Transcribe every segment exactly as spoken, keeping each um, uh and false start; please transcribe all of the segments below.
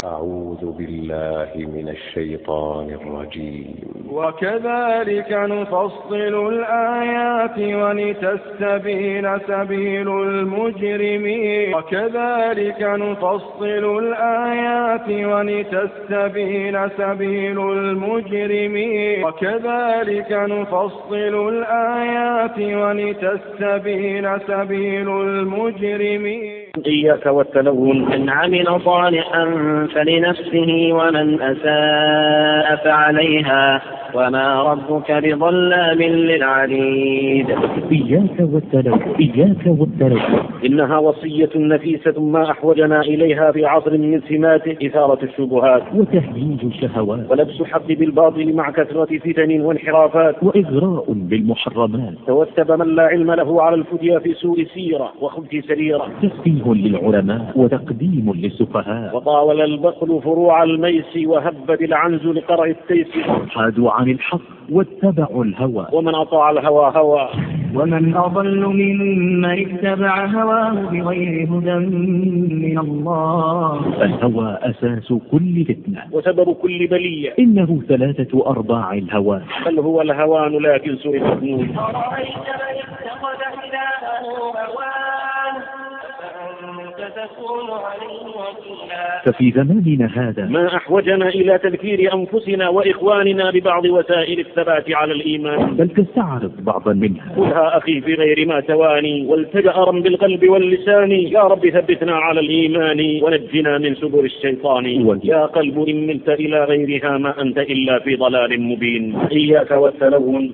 أعوذ بالله من الشيطان الرجيم. وكذلك نفصل الآيات ولتستبين سبيل المجرمين وكذلك نفصل الآيات ولتستبين سبيل المجرمين وكذلك نفصل الآيات ولتستبين سبيل المجرمين. إياك والتلون. من عمل صالحا فلنفسه ومن أساء فعليها وما ربك بظلام للعبيد. إياك والتلون إياك والتلون. إنها وصية نفيسة ما أحوجنا إليها في عصر من سماته إثارة الشبهات وتهييج الشهوات ولبس حق بالباطل مع كثرة فتن وانحرافات وإغراء بالمحرمات. توتب من لا علم له على الفتيا في سوء سيرة وخبث سريرة. تسفيه للعلماء وتقديم للسفهاء. وطاول البقل فروع الميس وهبت العنز لقرع التيس. حادوا عن الحق واتبعوا الهوى ومن أطاع الهوى هوى. ومن أضل ممن اتبع هواه بغير هدى من الله. الهوى أساس كل فتنة وسبب كل بلية. إنه ثلاثة أرباع الهوى بل هو الهوان لكن سوء المذنون. أرأيت من اتخذ إلهه هواه فأنت تكون عليه وكيلا. ففي زماننا هذا ما أحوجنا إلى تذكير أنفسنا وإخواننا ببعض وسائل الثبات على الإيمان، بل تستعرض بعضا منها. خذها أخي في غير ما تواني والتجأرا بالقلب واللسان. يا رب ثبتنا على الإيمان ونجنا من سبل الشيطان. يا قلب إن ملت إلى غيرها ما أنت إلا في ضلال مبين. إياك والتلون.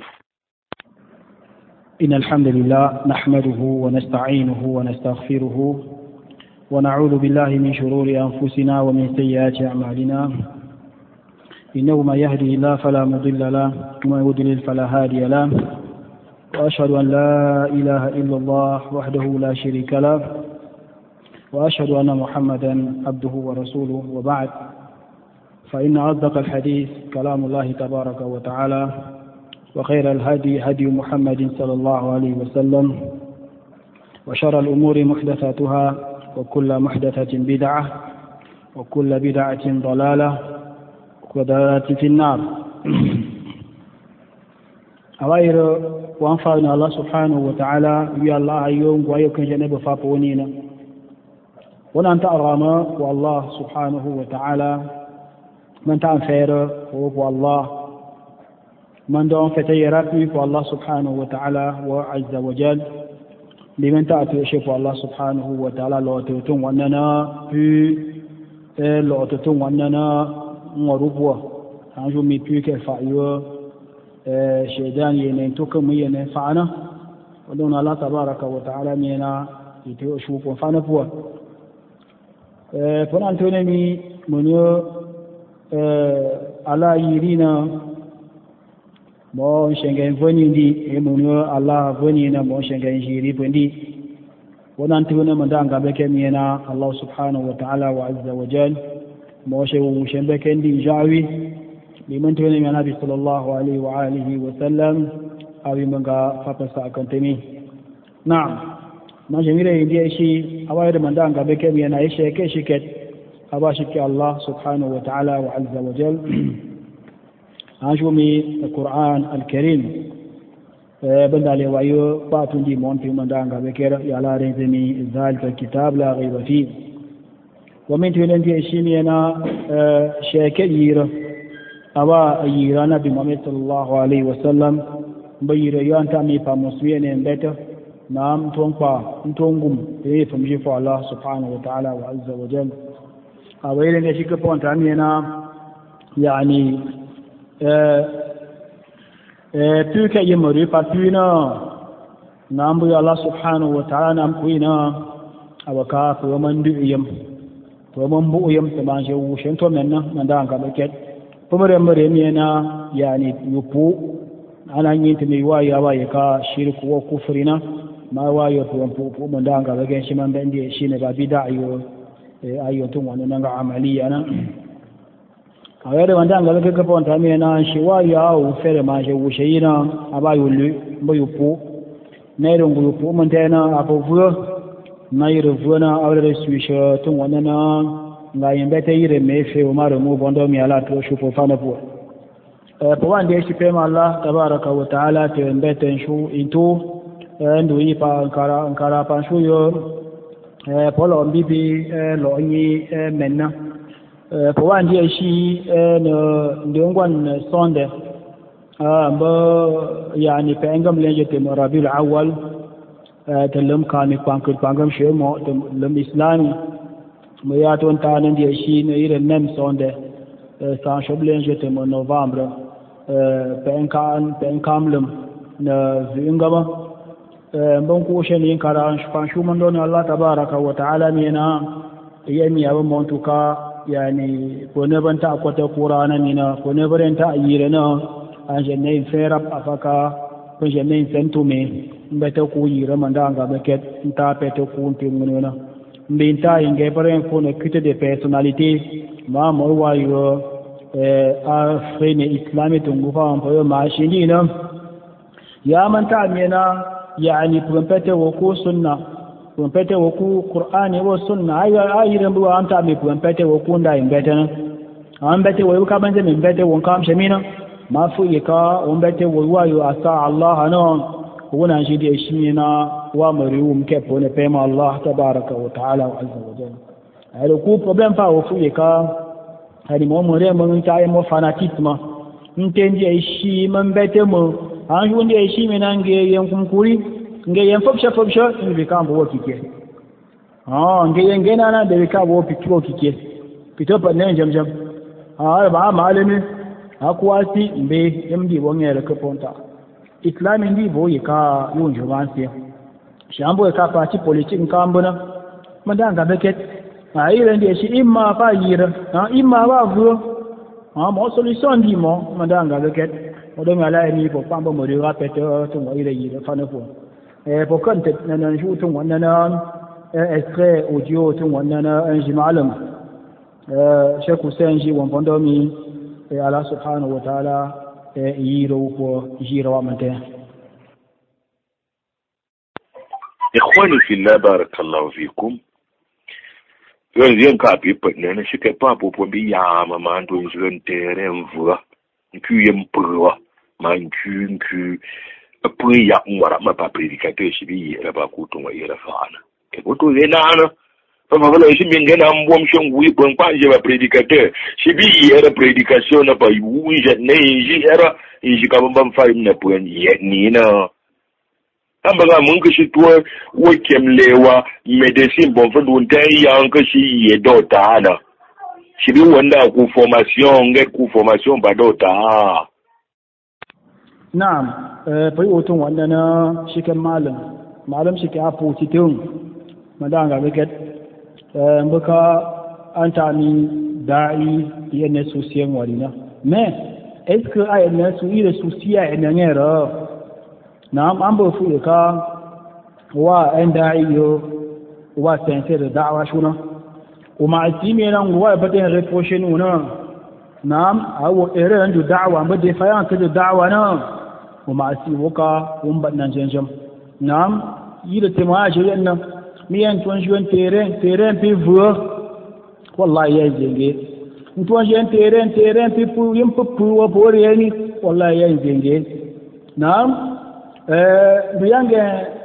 إن الحمد لله نحمده ونستعينه ونستغفره ونعوذ بالله من شرور أنفسنا ومن سيئات أعمالنا. إنه من يهده الله فلا مضل له ومن يضلل فلا هادي له. وأشهد أن لا إله إلا الله وحده لا شريك له وأشهد أن محمدا عبده ورسوله. وبعد، فإن أصدق الحديث كلام الله تبارك وتعالى، وخير الهدي هدي محمد صلى الله عليه وسلم، وشر الأمور محدثاتها وكل محدثة بدعة وكل بدعة ضلالة وضلالة في النار. أوائر وأنفعنا الله سبحانه وتعالى يا الله يوم ويكن جنب فاقونينا ونأنت أراما والله سبحانه وتعالى من تنفير هو الله من دون فتيراتي فالله سبحانه وتعالى وعز وجل لمن تأتي شيء الله سبحانه وتعالى لو تتون وأننا في لو تتون وأننا مربوة عنجو ميبيك فايو شيطان ينتوكم ينفعنا ودون الله تبارك وتعالى مينا يتيو شوف وفعنا بوا فنان تونمي منيو على يرينا mo shengen voni ndi e munyo Allah voni na mo shengen jiri bondi wonan tuna mandanga beke miena Allah subhanahu wa ta'ala wa azza wa jal mo shewu shembeke ndi jawi liman tuna mi nabi sallallahu alaihi wa alihi wa sallam awi manga papa sa akantemi. Naam, ma jemire ndiye shi awayde mandanga beke miena e sheke shiket abashiki Allah subhanahu wa ta'ala wa azza wa jal أجمع القرآن الكريم بدل ويو باتون دي مونتي من دانغا بكير يالا ريزمي ذلك الكتاب لا غيب فيه ومن تولنتي اشيمينا شاكير أوا يرانا بمحمد صلى الله عليه وسلم بير يانتا مي فامسوين امبت نام تونقا تونغم اي فمجي الله سبحانه وتعالى وعز وجل أويلن يشيك بونتامينا يعني tuke yimori papina nambu Allah subhanahu wa ta'ala nam kuina awaka ko mandu yim to man bu yim to manje wu shen to menna nanda ga baket pomare mare mena yani yupu ana yin tumi wa ya wa ka shirku wa kufrina ma wa yo to pu pu manda ga bagen shi man bandi shine ba bid'a yo ayo tun wannan ga amaliya na awere wanda ngalo ke ko onta mi na shiwa ya u fere ma je wu sheina abayu lu mboyu pu na ro ngulu pu mon tena apo vuo na yiro vuo na awre suisha tun wana na nga yembete yire mefe o maro mo bondo mi ala to shu fo fana po e po wande shi pema Allah tabaraka wa taala te mbete shu into ndu yi pa ankara ankara pa shu yo e po lo bibi lo ni menna e po wande shi no ndongwan sonde ah ba yani pe engam lenje te rabiul awwal تلم كان يقانك يقانكم شيء ما تلم إسلامي ما ياتون تانن دي شيء نير نم سونده سان شبلين جت من نوفمبر بين كان بين كاملم نزينغما بنكوشن ينكران شفان شو من دون الله تبارك وتعالى مينا يمي أبو مونتوكا يعني كونبنتا أقوى قرانا مينا كونبرنتا يرنا أنجنين فيرب أفكا كونجنين سنتومي mbete ku yira mandanga beket nta pete ku ntimuna mbinta inge paren ko ne kite de personnalité ma mo wa yo eh afrine islami tungu fa on poyo ma shini na ya manta mena yani pete wo ku sunna pete wo ku qur'ani wo sunna ay ay rembu anta mi pete wo ku nda imbete na ambete wo ka banje mbete wo kam shemina ma fu yika ombete wo wa yo asa allah anon wana shi da shi na wa mariwu muke fone pema Allah tabaraka wa ta'ala wa azza wa jalla ai ku problem fa wo fuye ka hani mo mo re mo ta yi mo fanatisme ntendi shi man bete mo an ju ndi shi me nan ge yen kunkuri nge yen fopsha fopsha ni be kan bo kike ah nge yen gena na de ka bo pitro kike pito pa ne jam jam ah ba malami akwasi mbe mdi bo ngere ko ponta islamin di bo yi ka yun jumansiya shambo ka parti politique kambuna madanga beket a iren di shi imma fa yira ha imma ba vuo ha mo solution di mo madanga beket odo ngala ni bo pambo mo ri rapete to mo ire yira fa na fo e bo konte na na ju to wannan na extrait audio to wannan na an jimalam eh Sheikh Hussein ji won fondo mi e Allah subhanahu wa ta'ala yiro ko jiro amante ikhwani fillah barakallahu fikum yanzu yan ka bi patne na shi kai pa popo bi ya ma ma ndo njiren tere mvua nku yem pwa ma nku nku apu ya ngwara ma pa predicateur shi bi yera ba ku to yera faana e ko to yena na fa ma bala shi min gana mbom shongu yi bon pa je ba predicateur shi bi yera predication na ba yu je ne ji era ji ka bam fa na pu ni na ambaga mun ka shi tuwa wakem lewa medicine bon fa don ta yan ka shi ye dota na shi bi wanda ku formation nge ku formation ba dota na'am eh bai otun wanda na shi kan malam malam shi ka apu titun madanga beket eh mbaka anta ni da'i yana sosiyan warina mais est-ce que ay na su ire sosiya ina ngero نعم أم بفوق وعند عيو وسنسير الدعوة شونا ومع السيمينا هو بدين ريبوشنونا نعم أو إيران عنده دعوة بدي فيان كده دعوة نعم ومع السيوكا ومبتنا جنجم نعم يرتمع جلنا ميان تونجوان تيرين تيرين في فو والله يجينجي تونجوان تيرين تيرين في فو يمبو وبوريني والله يجينجي نعم بيانجا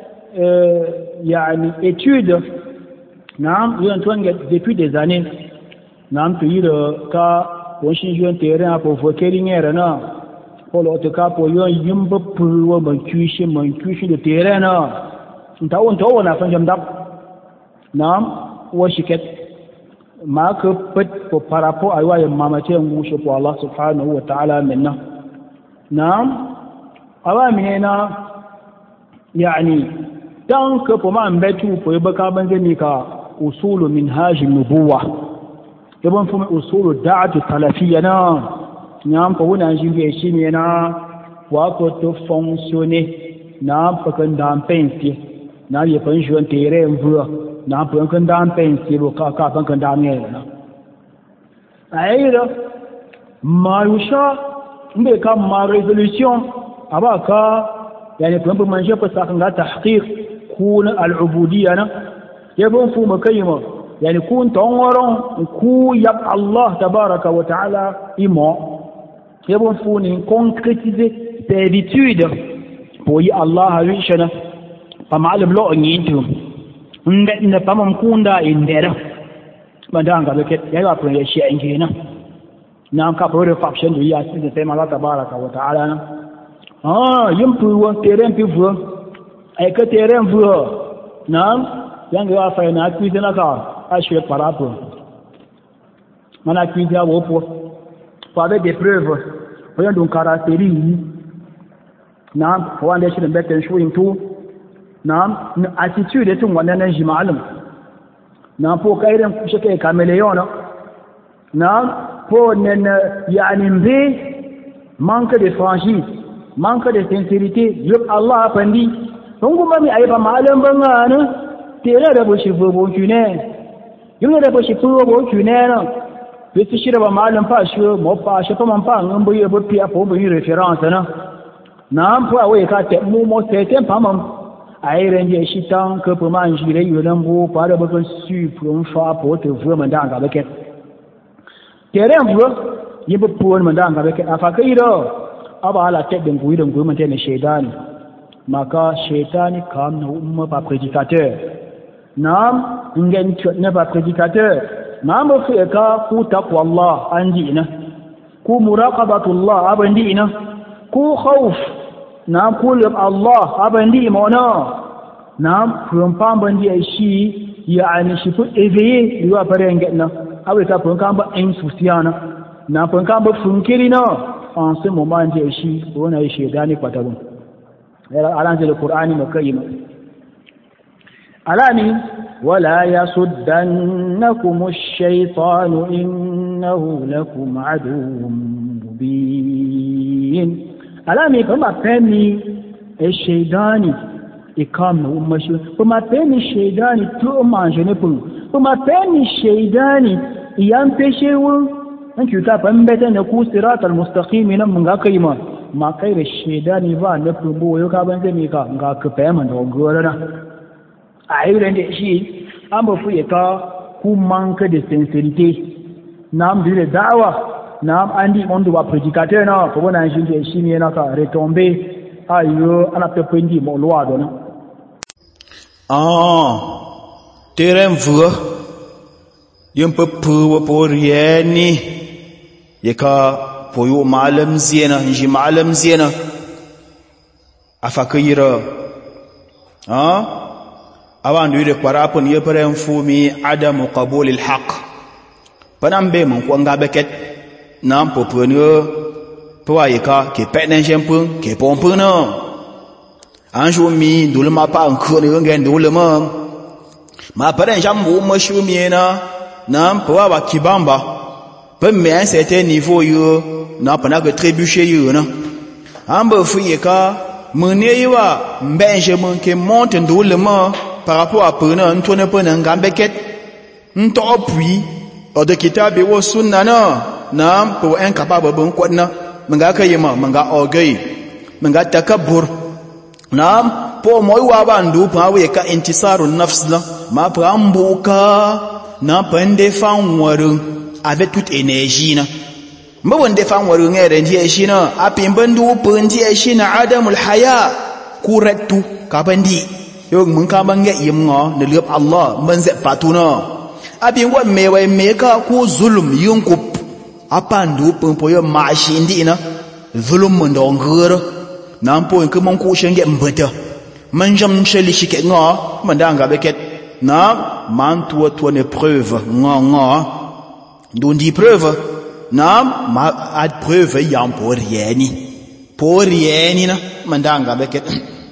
يعني étude نعم ينتون depuis des années نعم تيرو كا وشين جون terrain pour fokelingera na pour l'autre cas pour yon yimba pour man cuishi man cuishi de terrain na ntawo ntawo na fanjam dab نعم washiket ma que peut par rapport à wa mamache ngusho pour Allah subhanahu wa ta'ala minna نعم awamina يعني تانك بما مبتو فيبقى بنزنيكا أصول منهاج النبوة يبقى فهم أصول الدعوة السلفية نعم فهنا نجيب يشينينا وأكو تفونسيوني نعم فكن دام بنسي نعم يفن جوان تيرين فوا نعم فكن دام بنسي وكا كا فكن دام يلا أيضا ما يشاء مبكا ما ريزوليسيون أباكا يعني كم من جاب ساكن لا تحقيق كون العبودية أنا يبون فو مكيمة yani ku tongoron ku yab Allah tabaraka wa taala imo yebon funi concrétiser servitude pour y Allah wishana pamalum lo nyintu nde ne pamam kunda indera bandanga beket yawa ko ya shi ingena na ka pro faction du ya sin de Allah tabaraka wa taala ah yimpu wa terrain pi vo ay ka terrain vo na yanga wa fa na ku na ka a shwe parapo mana ku dia wo po pour avec des preuves voyons donc caractéristiques na wanda shi da betten shuin tu na attitude tun wannan jimalum na po kairen kushe kai kameleon na po nen yani mbe manque de franchise manque de sincérité yub Allah pandi don kuma mi ayi ba malam bangana tere da bushi bobo kune yune da bushi bobo kune na bisu shira ba malam fa shi mo fa shi fa man fa ngumbu ye bo pia po bo reference na na po awe ka te mu mo te te pamam ai renje shi tan ka po man shi re yulan bo pa da ba kan su pro fa po te vu man da ga ba ke tere vu ye bo po man da ga ba ke afa kai do aba ala te den guidan guidan man te ne shedani maka shaytani kam na umma ba prédicateur nam ngen ne ba prédicateur nam fu ka ku taqwa Allah anji ina ku muraqabatullah abandi ina ku khawf nam ku lib Allah abandi mona nam from pambandi shi yani shi fu éveillé liwa parenge na awe ka pon kamba insouciana na pon kamba funkirina en ce moment ndi shi wona shi dani kwatabun alanje le Qur'ani makayima alani wala yasuddannakum ash-shaytanu innahu lakum aduwwun mubin alani kama peni ash-shaytani ikam na umashi kuma peni shaytani to manje ne pun kuma peni shaytani iyan peshewu an cuta bambata na ku siratal mustaqim nan mun ga kayima ma kai da shedani ba na fubo yau ka ban zai ka ga ka fahimta da gorana a irin da shi an ba fuye ka ku manka da sincerity nam dire da'wa nam andi on doit prédicateur na ko bona shi da shi ne na ka retomber ayo ana pependi mo loi dona ah terrain vu yum pe pour pour rien ni yaka poyo malam ziyana nji malam ziyana afakira ha awandu ide kwarapon yepere mfumi adamu qabul alhaq panambe mon ko ngabe ket nam poprenyo poa yeka ke penen jempun ke pompun no anjo mi ndulma pa nkone ngen ndulma ma paren jambu mo shumiena nam poa wa kibamba peut mais à un certain niveau yo n'a pas que trébucher yo non ambe fuye ka mener yo mbenje mon ke monte ndoulement par rapport à pena ntone pena ngambeket nto puis o de kitabe wo sunna na na pour incapable bon quoi na manga kayema manga orgueil manga takabbur na po moy wa bandu pa we ka intisaru nafs la ma prambuka na pende fan waru avec toute énergie na mbon defan waru ngere ndiye shina apimbandu pundiye shina adamul haya kuretu kabandi yo mun ka bange yimngo ne lep Allah manze patuna apingwa mewe meka ku zulum yunkup apandu pompo yo mashindi na zulum ndongero nampo nke mon ku shenge mbeta manjam cheli shike ngo mandanga beket na mantu to ne preuve ngo ngo ndundi preuve na ma ad preuve yam pour rien pour rien na mandanga beket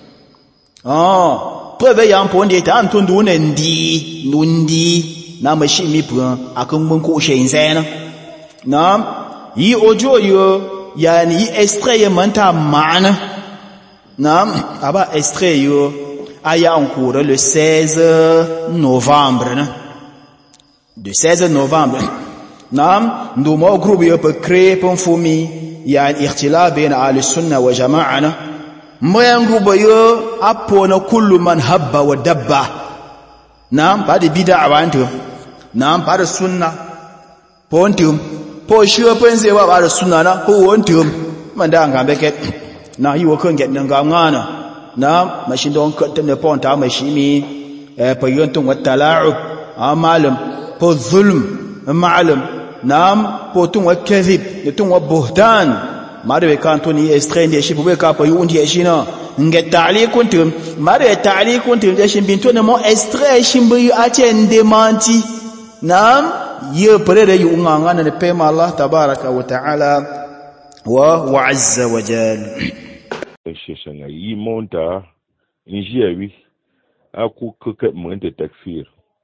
oh preuve yam pour ndi ta ntundu ne ndi nundi na mashimi pour akon mon ko shenzena na yi audio yo yani yi extrait manta mana na aba extrait yo aya en cours le seize novembre na de seize novembre نعم ندوما groupe yo peut créer pour fomi يعني اختلاف بين اهل السنه وجماعه ما groupe yo apona كل من هب ودب نعم بعد بدع وانت nam para sunna pontium po shio penze wa para sunna na ko wontium manda nga beket na yi wo kan get nga ngana na mashin don ka tane ponta mashimi eh payonton wa tala'ub amalam po zulm ma'alam nam po tun wa kadhib tun wa buhtan mare kan to ni estrendi shi po ka pa yundi shi na nge ta'liqun tum mare ta'liqun tum shi binto na mo estre shi mbi ache ndemanti nam ye prere yu nganga na pema Allah tabaraka wa ta'ala wa wa azza wa jal sheshanga yi monta injiawi aku kuke mwende takfir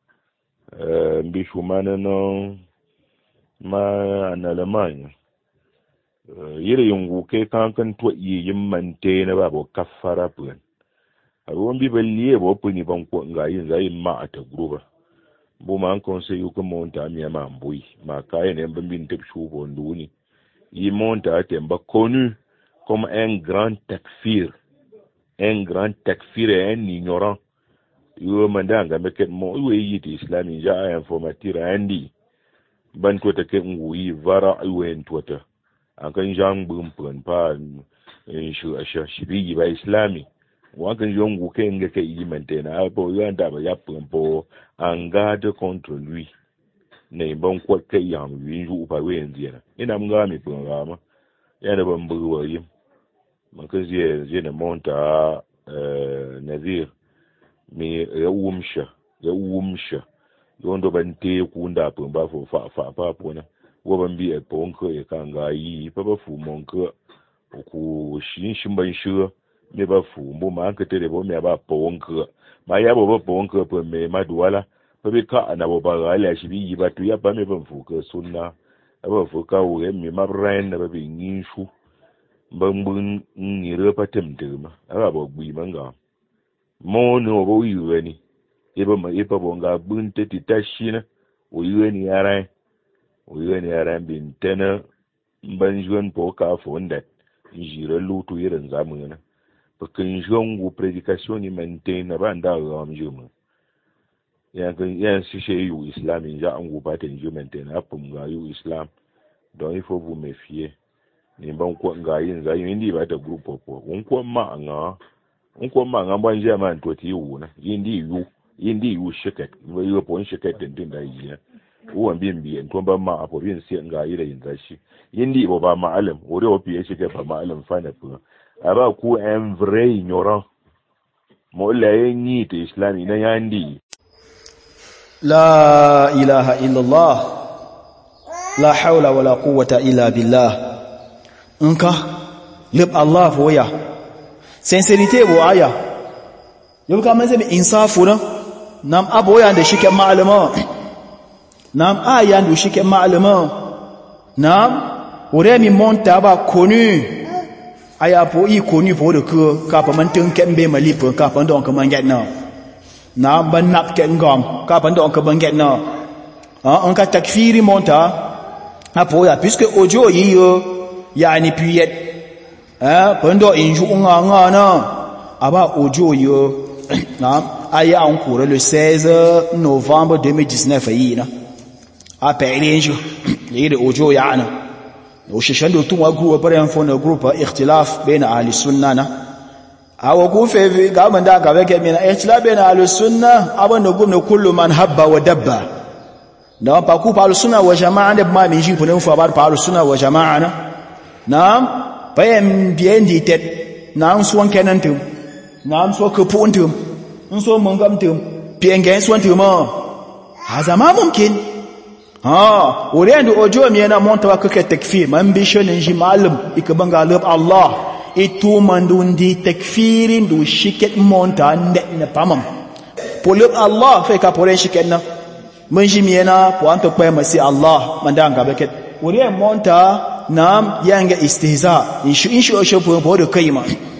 euh mbishumana no ma en Allemagne yere yungu ke kankan to yi mante na babo kafara pun awon bi baliye bo puni ban ko ngayin zai ma ata gruba bo man conseil ko monta mi ma mbui ma kaye ne mbin tep shubo nduni yi monta temba connu comme un grand takfir un grand takfir et un ignorant yo mandanga meket mo we yiti islami ja informatira andi ban ko take nguyi vara wen tota akan jan bum pun pa shu asha shibi ba islami wa kan yongu ke nge ke yi mentena po yo anda ba ya pun po en garde contre lui ne bon ko ke yam wi ju pa wen dia ina mga mi pun rama ya da ban bu yi man kan je je na monta euh nazir mi ya wumsha ya wumsha yondo ban te ku nda pun ba fo fa fa pa pona wo ban bi e pon ko e kan ga yi pa ba fu mon ko ku shin shin ban shi me ba fu mo ma ka te bo me ba pon ko ma ya bo ba pon ko po me ma duwala pa bi ka ana bo ba ga la shi bi yi ba tu ya ba me ban fu ko sunna ba fu ka wo me ma ran na ba bi yin shu ban bun ni re pa tem de ma aba bo gbi manga mo no bo yi ni eba ma eba bonga bunte titashina uyweni yaran uyweni yaran bintana banjuan po ka fonda jira lutu irin zamuna bakin jongu predication ni maintain banda ram juma ya kan ya si she yu islam ja angu paten ju maintain apum ga yu islam donc il faut vous méfier ni ban ko ga yin za yin di ba ta group po un ko ma anga un ko ma anga ban je man to ti wu na yin di yu yindi yu shiket we yo pon shiket din din da yi uwan bin biyan to ban ma apo bin sai ga yi da yin zashi yindi bo ba ma'alim ore o piye shiket ba ma'alim fa na fu aba ku un vrai ignorant mo la yin te islami na yandi la ilaha illa Allah la hawla wala quwwata illa billah nka lib Allah foya sincerité bo aya yau ka manzo mai insafu na nam aboya da shike ma'alama nam aya da shike ma'alama nam ore mi monta ba konu aya po i konu po de ko ka pa man tung kembe mali po ka pa ndon ka man get na na ban nap ke ngam ka pa ndon ka ban get na ah on ka takfiri monta apoya puisque ojo yi yo yani puyet ah pando inju nga nga na aba ojo yo na aya an kore le seize novembre deux mille dix-neuf yi na a pairinjo yi de ojo ya na o shishando tun wa groupe par info na groupe ikhtilaf baina ahli sunna na awo ku fe ga man da ga wake mina ikhtilaf baina ahli sunna aban da gumna kullu man habba wa dabba da pa ku pa ahli sunna wa jamaa da ma min ji punen fa bar pa ahli sunna wa jamaa na nam bayam bien ditet na suwan kenan tum nam so ke puntum nso mongam tum piengen swan tum haza ma mumkin ha uriendo ojo mi na monta wa kake takfir man bishon nji malum ikabanga lab Allah itu mandundi takfirin du shiket monta ne ne pamam polub Allah fe ka pore shiket na manji mi na po anto kwa masi Allah mandanga beket uriendo monta nam yanga istihza inshu inshu osho po po de kayima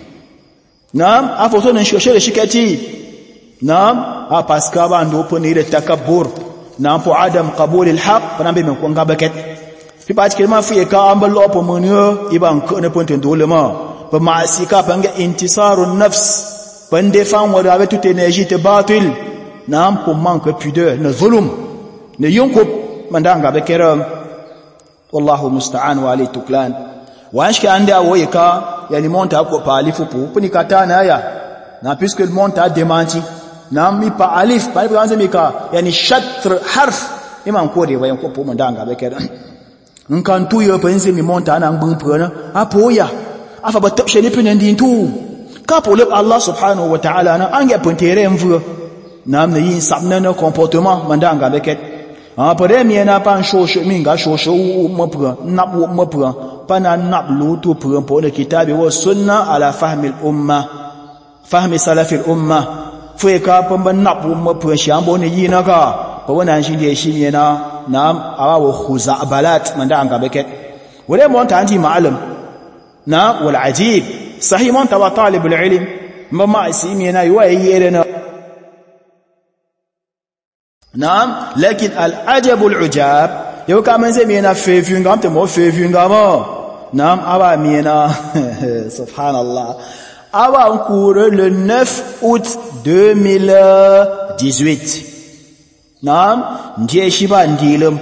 nam afoto nan shoshe da shikati nam a paska ba ndo po ni da takabbur nam po adam qabul al haqq bana be men ko ngabaket fi ba cikin ma fi ka an ballo po mun yo iban ko ne ponten dole ma ba ma sika banga intisarun nafs bande fan wada be toute énergie te batil nam po manque pudeur na zulum ne yonkop mandanga bekeram wallahu musta'an wa alayhi tuklan wa anshka anda woyeka yani monta ko pa alifu pu puni katana ya na puisque le monta a démenti na mi pa alif pa kwanza mika yani shatr harf imam ko de wayan ko pu mandanga bekeram nkan tu yo penzi mi monta na ngbung puna apo ya afa batapshe ni pene ndintu ka pour le Allah subhanahu wa ta'ala na ange pontere mvu na mne yin sabna no comportement mandanga beket ah pore mi na pan shosho minga shosho mo pura nap mo pura pana nap lu tu pura pour le kitabi wa sunna ala fahmi al umma fahmi salaf al umma fwe ka pamba nap mo pura shambo ne yina ka ko wana shi de shi mi na nam awa khuza balat mandanga beket wala mo ta anti ma'alim na wal ajib صحيح ما انت طالب العلم ما اسمينا يوهيرنا نعم لكن العجب العجاب يو كمان زمينا في فينغام تمو في فينغام نعم ابا مينا سبحان الله ابا انكور le neuf août deux mille dix-huit نعم نجي شبا نديلم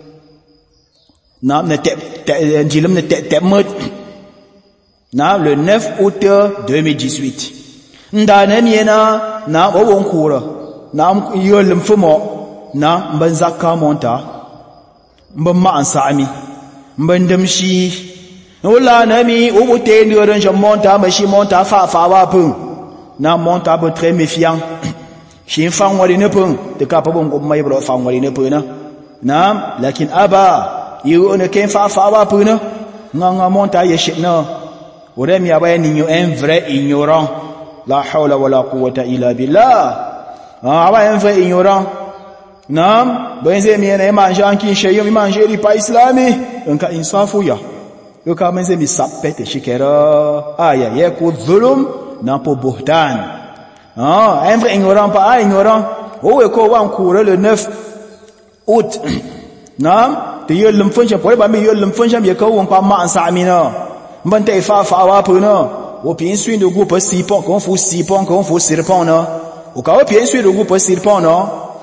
نعم نتب نديلم نتب na le neuf août deux mille dix-huit ndana miena na wawon kura na yolum fumo na ban zakka monta ban ma ansami ban damshi wala nami ubute ndoran jam monta ma shi monta fa fa wa pun na monta ba très méfiant shi fan wali ne pun de ka pa bon ko mai bro fan wali ne pun na na lakin aba yu ne ken fa fa wa pun na nga monta yeshi na ورمي أبين un vrai ignorant لا حول ولا قوة إلا بالله أبين vrai ignorant نعم بينزي مينا يمانجي أنكي شيء يمانجي لي با إسلامي أنك إنصافو يا يوكا بينزي مي سابت شكرا آية يكو ظلم نامبو بهتان un vrai ignorant pas ignorant هو يكو وان كورا le neuf août نعم تيولم فنشا بوري بامي يولم فنشا يكو وان با ما أنسامينا ban tai fa fa wa pu no wo pin sui de groupe six pont qu'on faut six pont qu'on faut six pont no o ka wo pin sui de groupe six pont no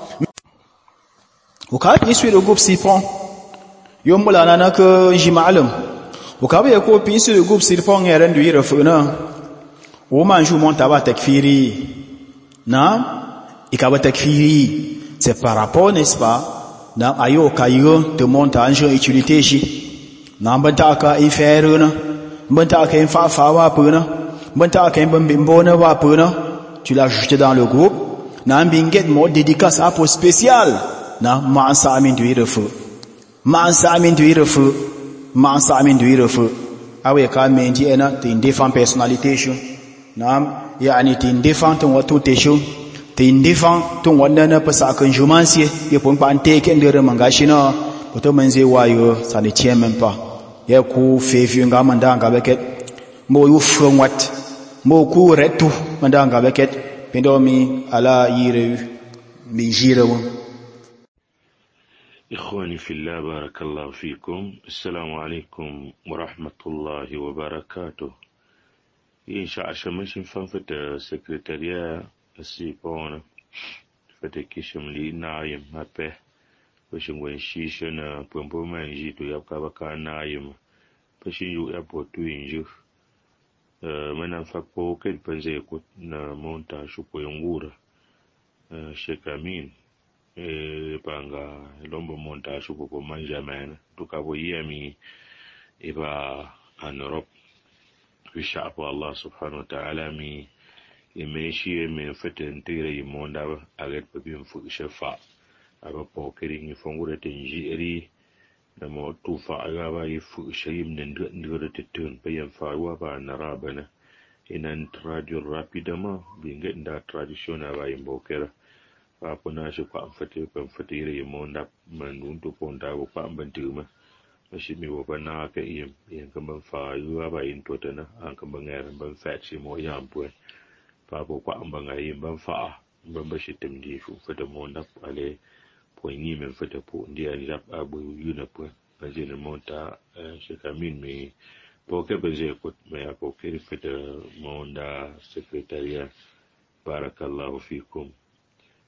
o ka pin sui de groupe six pont yo mula na na ko ji ma'lum o ka ba ko pin sui de groupe six pont ya ran du yira fu no o man jou monta ba takfiri na ikaba takfiri c'est par rapport n'est-ce pas na ayo kayo te monta en jeu utilité shi na banta ka inférieur na banta ka in fa fa wa puna banta ka in bimbo na wa puna tu l'as ajouté dans le groupe na binget mot dédicace à pour spécial na ma sa amin du refu ma sa amin du refu ma sa amin du refu awe ka menji ena tin défend personnalité shu na yani tin défend ton watu teshu tin défend ton wadana pasa kan jumansie ye pon pa ante ken de mangashi na to manze wayo ça ne tient même pas ya ku fefi nga mandanga beket mo yu fwat mo ku retu mandanga beket pendo mi ala yire mi jirawo إخواني في الله بارك الله فيكم السلام عليكم ورحمة الله وبركاته إن شاء الله شمشين فنفت سكرتاريا السيبون فتكيشم لي نايم هبه Pashin gwen shisha na pwempo manji to yapka baka na yim. Pashin yu airport tu inju. Mena fakpo ket panze kut na monta shupo yungura. Shekamin. Panga lombo monta shupo po manja man. Tukabo yami iba an Europe. Wishapo Allah subhanahu wa ta'ala mi imeshi me feten tire yimonda aget pabim fu shefa. Aba po kering ifongure tenji eri na mo tufa agaba ifu shayim nende ndure tetun payam fawa ba narabana inan radio rapidama binge nda tradition aba imbokera pa pona shi kwa amfate kwa amfate ire monda mandunto ponda ko pa ambantuma mashimi wo bana ka iyam yan kamban fawa ba intotana an kamban ngaran ban faci mo yampwe pa ko kwa ambanga yim ban fa ban bashi temdi fu fata monda ale poingi men fata po ndia ni rap abu yuna po baje ne monta shekamin me poke baje ko me apoke fata monda secretaria barakallahu fikum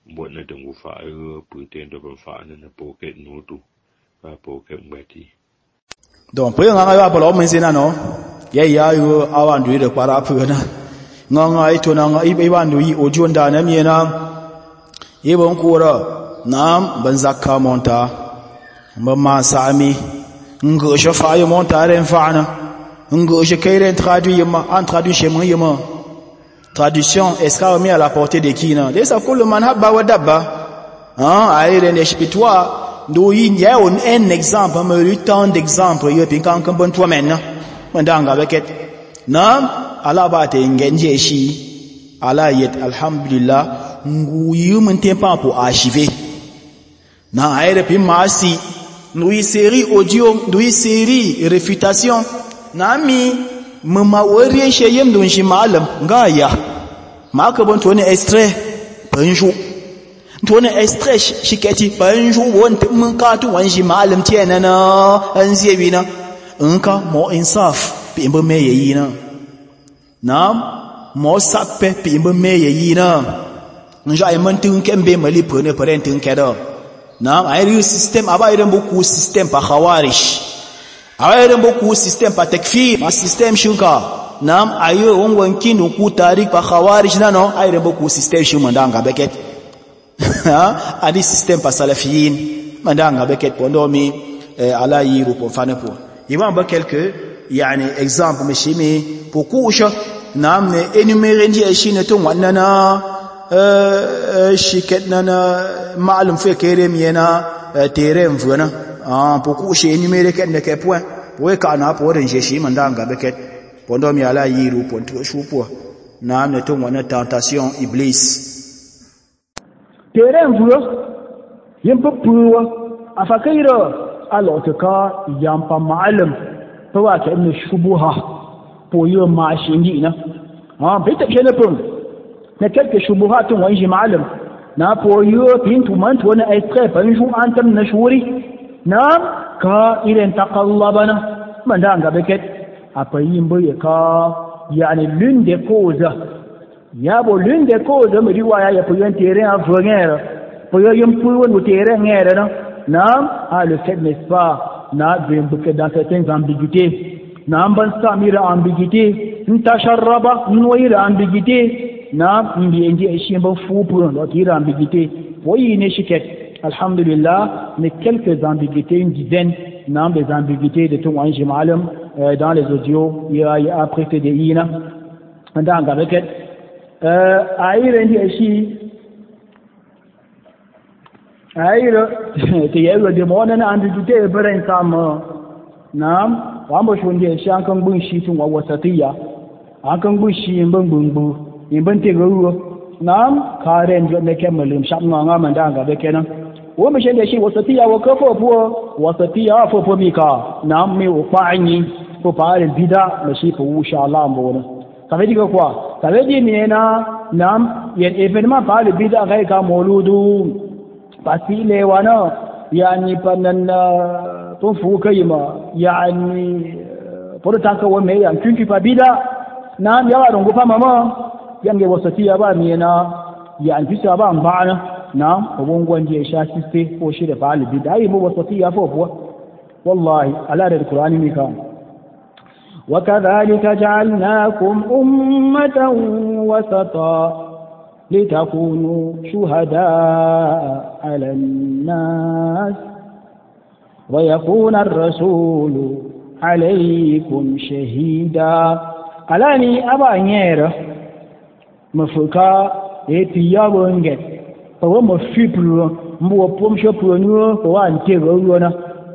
buat na tunggu fa'e puten do fa na poket nutu pa poket mbati donc pe nga ya bolo men sina no ye ya yo awandu de para puna nga nga ito na nga ibe bandu yi ojo nda na miena yebon kura nam ban zakka monta ba ma sami ngo je fa yo monta ren fa'na ngo je kairen traduit ma en traduit chez moi yema traduction est-ce qu'a mis à la portée de qui non ça coule man habba wa dabba hein aire ne chipitwa ndo yin ya on un exemple mais le temps d'exemple yo pin kan kan bon toi maintenant mandanga beket nam ala ba te ngenje shi ala yet alhamdulillah ngu yumun tempa pour archiver na aire pin masi nous série audio nous série réfutation nami mama wari sheyem don shi malam ngaya ma ka bon to ne extrait banjo to ne extrait shiketi banjo won mun ka tu wan shi malam tiena na an zebi na in ka mo insaf bi mbe me yayi na nam mo sape bi mbe me yayi na nja ay man tun kembe mali pone pare tun kedo nam ay système aba idan beaucoup système pa khawarish awairen boku system pa takfir ma system shuka nam ayo wonwanki no ku tarik pa khawarij nano ayren boku system shu mandanga beket ha adi system pa salafiyin mandanga beket pondomi ala yiru po fane po yiban ba quelques yani exemple meshimi pokusha nam ne enumérer ndi shine to wannana euh shiket nana ma'lum fe kerem yana terem vuna ah poku she enumérer ken ne ke point we kana po den je shi mandanga beket pondo mi ala yiru ponto shupo na ne to wana tentation iblis terrain vulo yimpo puwa afakairo alors que ka yampa ma'alim to wa ke ne shubuha po yo ma shingi na ah bita kene pum ne quelque shubuhat wa ji ma'alim na po yo pintu man to ne ay très pas un jour antam na shuri نعم كا إلين تقلبنا من دان قبكت أبين بيكا يعني l'une des causes يابو l'une des causes مريوايا يبين تيرين أفغير بيو يمپوون وتيرين غيرنا نعم ah le fait n'est-ce pas na bimbuke dans certaines ambiguïtés نعم بن سامير ambiguïté نتشرب نوير ambiguïté نعم نبي أشياء بفوبون وتير ambiguïté وي نشكت alhamdulillah, mais quelques ambiguïtés, une dizaine, non, des ambiguïtés de tout le monde, euh, dans les audios, il y a, il y a prêté des ina, dans la requête. Euh, aïe, rendi ici, aïe, il y a eu des mots, on a ambiguïté, et bien, ensemble, non, on va choisir ici, en comme bon chi, tout le monde, wasatiya, en comme bon chi, en bon bon bon, en bon tegou, non, karen, je ne sais pas, le chap, non, on a mandanga, avec elle,我们现在是wasatiya wa kafa po wasatiya fo po mika nam mi ufani po pare bida mashi po insha Allah mbona ça veut dire quoi ça veut dire miena nam yen événement pare bida gai ka mauludu pasile wana yani panan to fu kayima yani pour tant que wa me yan tu pa bida nam ya rongo pa mama yange wasatiya ba miena yan bisa ba mbana نعم وبونغوان دي شاسيستي او شي دفع البدايه مو وسطيه فوق والله على القران ميكا وكذلك جعلناكم أمة وسطا لتكونوا شهداء على الناس ويكون الرسول عليكم شهيدا alani aba nyere mafuka eti yabo nget pawo mo fipru mbo pomsho pruno pawa antego ruona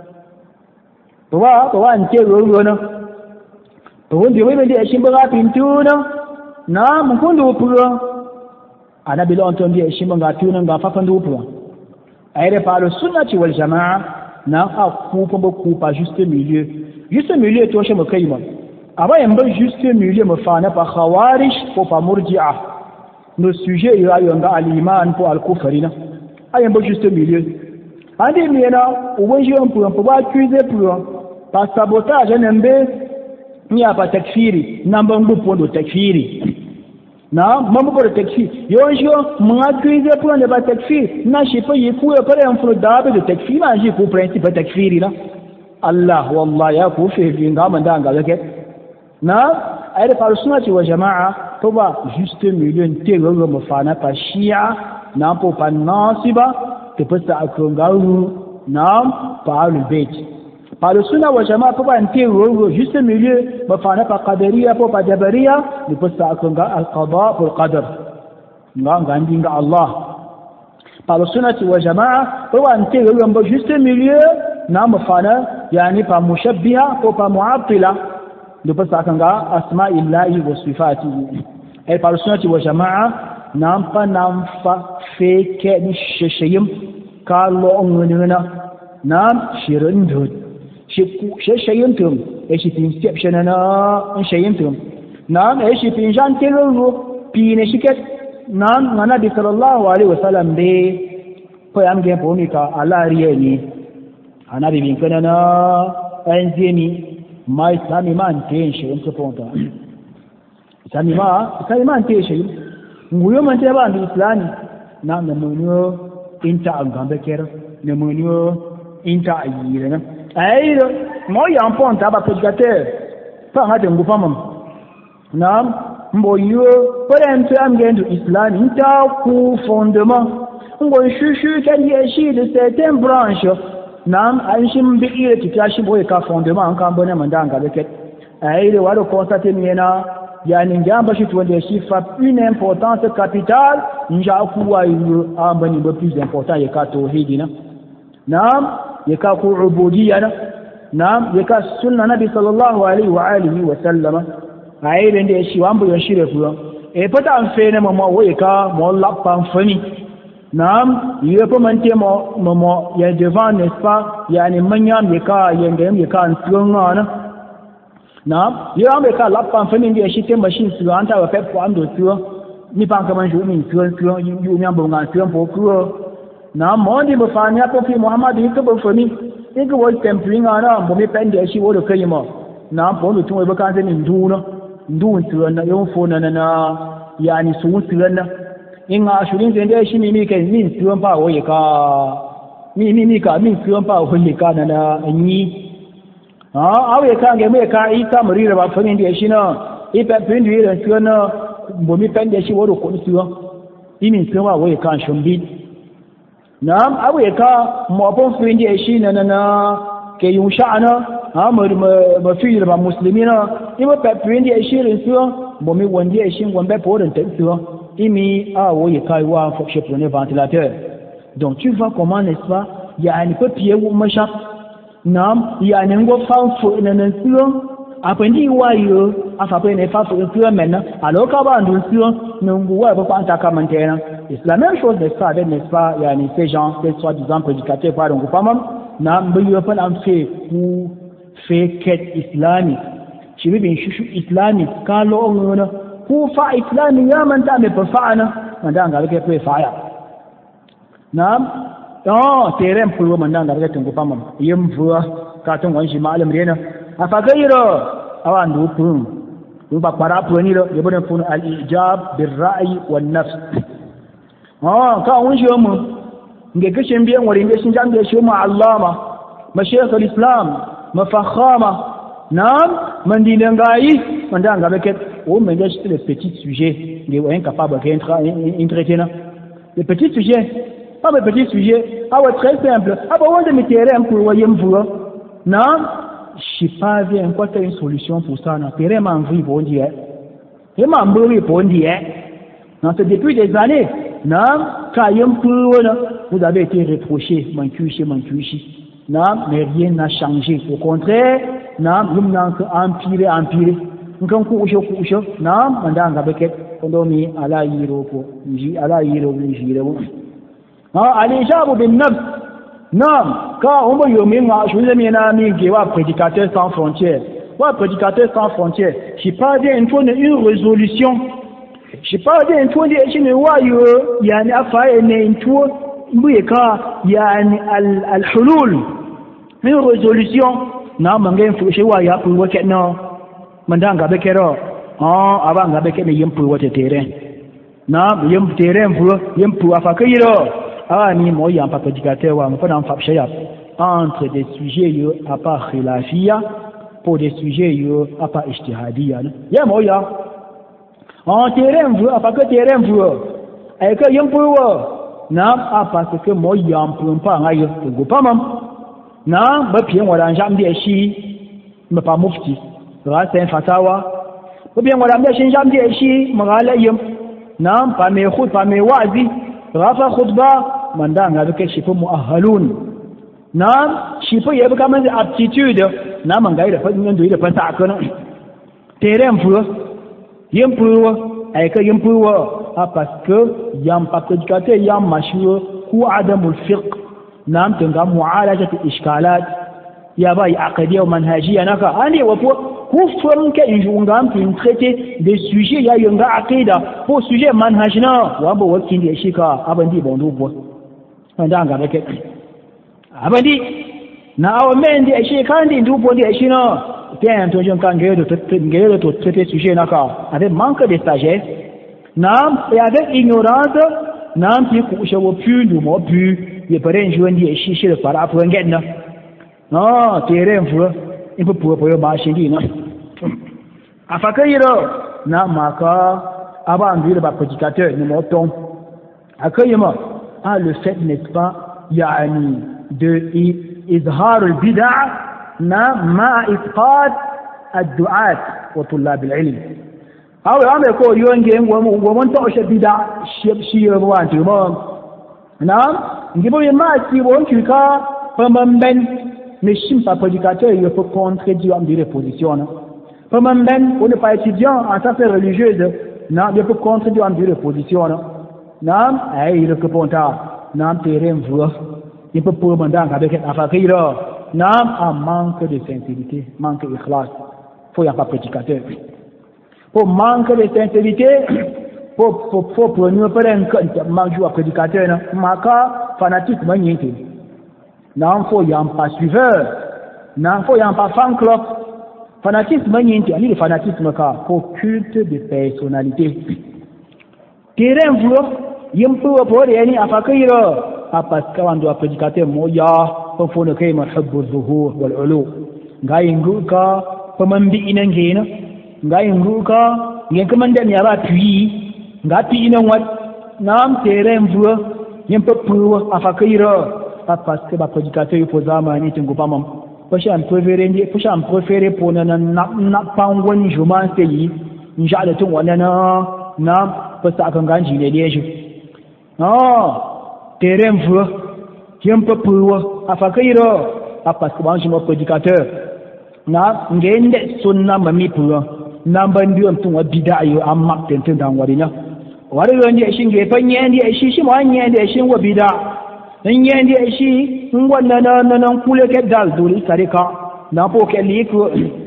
pawa pawa antego ruona pawo ndiwe bende ashimba pintuna na mkundu pru ana bilo ontondi ashimba ngatuna ngafafa ndupru aire palo sunnati wal jamaa na akupa mbo kupa juste milieu juste milieu toshe mkaima aba yamba juste milieu mfana pa khawarij ko pa murji'a no sujet ira yonda al-iman po al-kufrina ayamba juste milieu andi miena uwenji on pour pour accuser pour par sabotage nembe ni apa takfiri namba ngupo ndo takfiri na mambo da takfir yawanci mun akui zai furan da ba takfir na shi fa yi ku ya fara yan furu da ba da takfir na shi ku principe takfiri na Allah wallahi ya ku fe fi ga man da ga zake na ai da faru suna ce wa jama'a to ba juste million te ga ga mafana pa shia na po pa nasiba te pasta akon garu na pa al bait faru suna wa jama'a to ba te ga juste million mafana pa qadariya po pa jabariya te pasta akon ga al qada wal qadar nga ngandi ga Allah faru suna ce wa jama'a to ba te ga juste million na mafana yani pa mushabbiha ko pa mu'attila da fasa kan ga asma'illahi wa sifatihi ai farsunati wa jama'a nan fa nan fa fake ni shashayim kallo ongununa nan shirin dud shashayim tum ai shi inception na shashayim tum nan ai shi fin jan telo pi ne shiket nan nabi sallallahu alaihi wasallam be ko am ge pomika ala riye ni anabi bin kana na anjeni ma islami ma anteshe mtoponta islami ma islami ma anteshe nguyo mante ba ndu islami na na munyo inta angambe kero na munyo inta ayire na ayiro mo ya mponta ba prédicateur pa ngate ngufa mam na mboyo parente amgendu islami inta ku fondement ngo shushu kadi eshi de certaines branches nam an shin bi iya kita shi boye ka fondement an kan bane mandanga beket ai da wado constate ni na ya ni jamba shi tuende shi fa une importance capitale nja kuwa yu ambani ba plus important ya ka tauhidi na nam ya ka ku ubudiyya na nam ya ka sunna nabi sallallahu alaihi wa alihi wa sallama ai da shi wambo ya shire ku e pata an fe ne mo wo ya ka mo la pan fami Naam, il peut monter mon moment, il y a devant, n'est-ce pas, il y a un maniam, il y a un game, il y a un slung, Naam, il y a un cas, la femme féminine, il y a une machine sur un tas de fait pour un de sur, ni pas comment je vous sur sur, il y a un bon sur pour cours. Naam, mon dit, me faire un peu Mohamed, il peut faire ni, il peut voir templing, ah, bon, mais peine de chi ou de crément. Naam, pour le tout, il veut quand c'est une doune, doune sur un, il y a un fond, il y a une source sur un. Inga ashirin zai da shi mimi kai min tuwon ba waye ka mimi mi ka min tuwon ba waye ka na na yi ah awe ka ga me ka ita murira ba fanin da shi na ipa pin da shi na bo mi pen da shi woro ko tuwon min tuwon ba waye ka shumbi nam awe ka mo bon fin da shi na na ke yun sha'ana ha mu ma fi da muslimina ima pa pin da shi rin tuwon bo mi wanda shi gombe porin ta tuwon Imi a woye kaiwa faut que je prenne ventilateur. Donc tu vois comment n'est-ce pas, il y a un peu pied ou machin. Nam, il y a un go fan fo na na sio. Après ni wa yo, afa pe ne fa fo sio maintenant. Alors ka ba ndu sio, nungu wa ba panta kamantena. C'est la même chose n'est-ce pas, n'est-ce pas, il y a ni ces gens, ces soi-disant prédicateurs par donc pas même. Nam bi yo fa am fait pour faire quête islamique. Tu veux bien chouchou islamique quand l'on ku fa islami ya manta me fa'ana mandanga bake pe faya nam oh terem pulwo mandanga bake tungu pamam yim fuwa ka tun wanshi malam rena afa gairo awan du pun du ba para puni lo yebo ne pun al ijab bir ra'i wan nafs oh ka wanshi mu nge kishin biyan wari nge shin jambe shi mu allama mashaykh al islam mafakhama nam mandina ngai mandanga bake on me gâche les petits sujets, les voyants capables de traiter là. Les petits sujets, pas les petits sujets, ah ouais, très simple. Ah bah on de me tirer un peu voyez vous. Non, je sais pas bien quoi t'as une solution pour ça. Non, t'es vraiment envie pour dire. T'es vraiment envie pour dire. Non, c'est depuis des années. Non, quand il y a un peu vous avez été reproché, mon cuichi, mon cuichi. Non, mais rien n'a changé. Au contraire, non, nous n'avons empiré, empiré. Nkan ku usho ku usho na mandanga beket kondo mi ala yiro ko ji ala yiro ni jire mu ha ali jabu bin nafs nam ka umbo yomi nga shule mi na mi ge wa prédicateur sans frontières wa prédicateur sans frontières je pas bien une fois une résolution je pas bien une fois de chine wa yo yani afa ne une fois mbuye ka yani al al hulul une résolution na mangen fu shi wa ya ku wake no mandanga bekero ah abanga beke ne yimpu wote tere na yem terrain pour yem pour afakiro ah ni mo yam pas prédicateur wa mo dans fabshaya entre des sujets yo à part khilafia pour des sujets yo à part ijtihadiyya ya mo ya en terrain pour afakiro terrain pour et que yem pour na a parce que mo yam pour pas ngayo go pas mam na ba pien wala njamdi shi me pas mufti ra c'est fatawa ba pien wala mbe shi njamdi shi magala yem na pa me khut pa me wazi rafa khutba mandanga bake shi fa muahhalun na shi fa yabi kaman aptitude na mangai da fadin do da fata kana terrain pour yem pour ay ka yem pour a parce que yam pa prédicateur yam mashhur ku adamul fiqh nam tunga mu'alajat ishkalat ya bai aqidiyya wa manhajiyya naka ani wa ku furin ka injunga tin traiter des sujets ya yunga aqida pour sujet manhajna wa ba wakin da shi ka abandi bondo bo anda ga bake abandi na awa men da shi kan din dubo da shi no tiens to jon kan gedo to gedo to traiter sujet naka avec manque de sagesse nam et avec ignorance nam ti ku shawo pu du mo pu ye pare njuen di shi shi para apu ngen na no terrain fu in pu pu yo ma shi di na afakayiro na maka aba ndir ba prédicateur ni mo ton akayima ah le fait n'est pas yani de izhar al bid'a na ma isqat ad-du'at wa tullab al-ilm aw ya me ko yonge ngomo ngomo to she bid'a shi yo wa ti mo na ngibo ma ti won ki ka pamamben ne chim pas prédicateur il faut contredire en des positions pamamben on n'est pas étudiant en affaires religieuses na il faut contredire en des positions na ai il que ponta na terrain vous il peut pour mandanga avec afakira na un manque de sincérité manque d'ikhlas faut y a pas prédicateur pour manque de sincérité pour pour pour pour nous faire un manjou prédicateur na maka fanatique manyete na faut y a pas suiveur na faut y a pas fan club fanatique manyete ani le fanatisme ka pour culte de personnalité terrain vous yimpo pour yani afakira parce que on doit prédicateur moya pour faut ne kay mahbub zuhur wal ulu ngai nguka pamambi inangena ngai nguka ngen kamanda ni aba puis ngati ina wat nam terrain vous yimpo pour afakira parce que ba prédicateur il faut zamani tingo pamam pasha am préféré ndi pasha am préféré pour na na pangwani juma sai inshallah tun wannan na fasa kan ganji ne da shi ah terrain vous yimpo pour afakira parce que ba shi mo prédicateur na ngende sunna mami pour na bandi on tun wa bid'a yo amma tenten dan wadina wari yo ndi shin ge fanye ndi shi shi mo anye ndi shin wa bid'a nye ndi shi ngwana na na na kule ke dal duli sarika na po ke li ko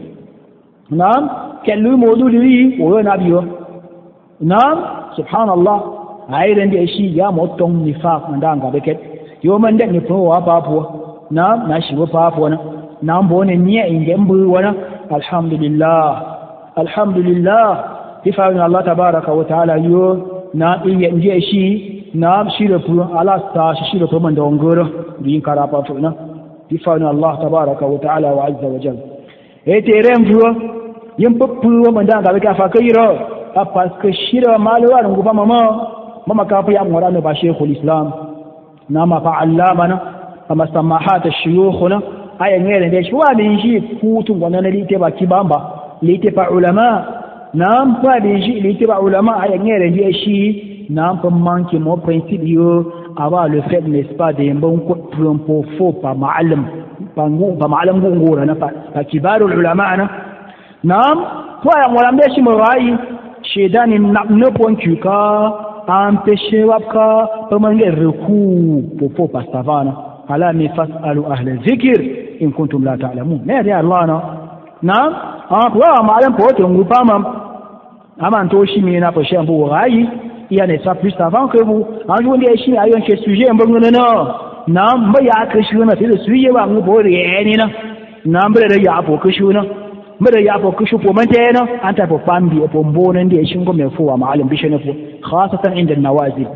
na ke lu modu li o na biyo na subhanallah ayre ndi shi ya mo tong nifaq ndanga beket yo man de ni pro wa papo na na shi wa papo na na mbone nye inge mbu wana alhamdulillah alhamdulillah ifa'ina Allah tabaraka wa ta'ala yo na inge nje shi na shi da fu ala ta shi da kuma da ngoro din karapa fu na ifa'ina Allah tabaraka wa ta'ala wa azza wa jalla e terem fu yim pu man da ga ka fa kayiro parce que shi da malwa ngu ba mama mama ka fa ya ngora ne ba sheikhul islam na ma fa allamana kama samahat ash-shuyukhuna aya ngere da shi wa din shi futun wannan ne lite ba kibamba lite fa ulama nam fa din shi lite ba ulama aya ngere da shi nam fa manki mo principe yo aba le fait n'est pas de bon pour faux pas ma'alim pangu pa ma'alim ngora na fa kibarul ulama na nam fa ya ngora shi mo rai shedani ne point ka empêcher wapka pa mangi reku pour faux pas savana ala mi fasalu ahla dhikr in kuntum la ta'lamun ne ya Allah na na ah wa malam po to ngupa mam aman to shi mi na po shi ambo rai il ne soit plus avant que vous un jour des shi ayon ke sujet mbongo no na mba ya ka shi na sai sujet wa mu bo re ni na na mba da ya po ka shi na mada ya po kushu po mantena anta po pambi po mbonan di shingo me fo wa maalim bishane po khasatan inda nawazil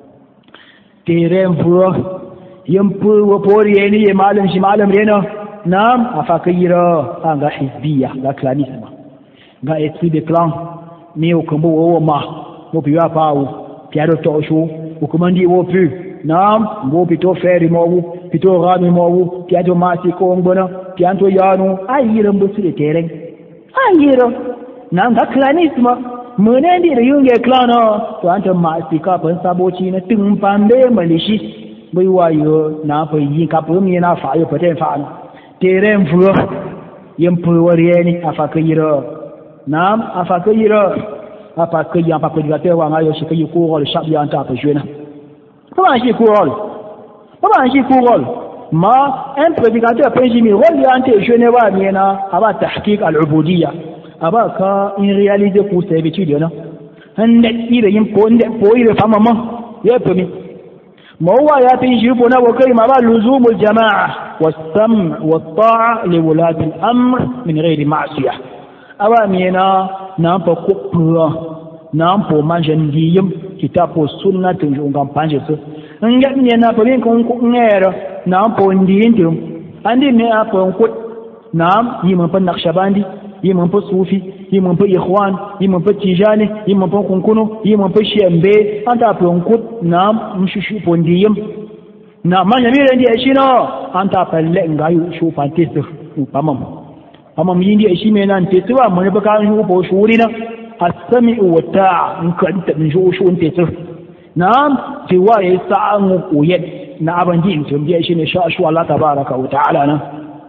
terem furo yampu wa pori yani maalim shi maalim rena nam afakira anga hizbiya la clanisme ga esprit de clan ni ukumbu wo ma mo biwa pawo piado toshu ukumandi wo pu nam mbo pito feri mo pito rami mo piado masi ko ngona pianto yanu ayira mbusi de tereng ayira nam ga clanisme munendi da yunge clano to anta masi ka pan saboci na tin pambe malishi bai wayo na fa yi ka pu mi na fa yo pate fa tereng furo yampu warieni afakira nam afakira apa que yang apa que digateur wa ngayo shi kayi ko rôle chaque bien ta pe jouer na comment shi ko rôle comment shi ko rôle ma un prédicateur pe jimi rôle ya ante jouer wa miena aba tahqiq al-ubudiyya aba ka in réaliser pour servitude na hande ire yin po nde po ire fama ma ya pe mi mawa ya pe ji po na wa kai ma ba luzumul jamaa was-sam' wat-ta'a li wulati al-amr min ghairi ma'siyah awa miena na pa kopura na po manjen diyem kita po sunna tin ngam panje so nga miena pa bin kon ko ngera na po ndindu andi me apo ko na yima pa naqshbandi yima pa sufi yima pa ikhwan yima pa tijani yima pa kunkuno yima pa shembe anta po ko na mshushu po ndiyem na manya mire ndi ashino anta pa le ngayu shu pantisu pamam amma yindi ai shime nan te tuwa mun ba kan hu bo shuri na as-sami'u wa ta'a in ka ta min shu shu te tu na'am fi wa ya sa'an ku yad na aban ji in tumbi ai shine sha shu Allah tabaraka wa ta'ala na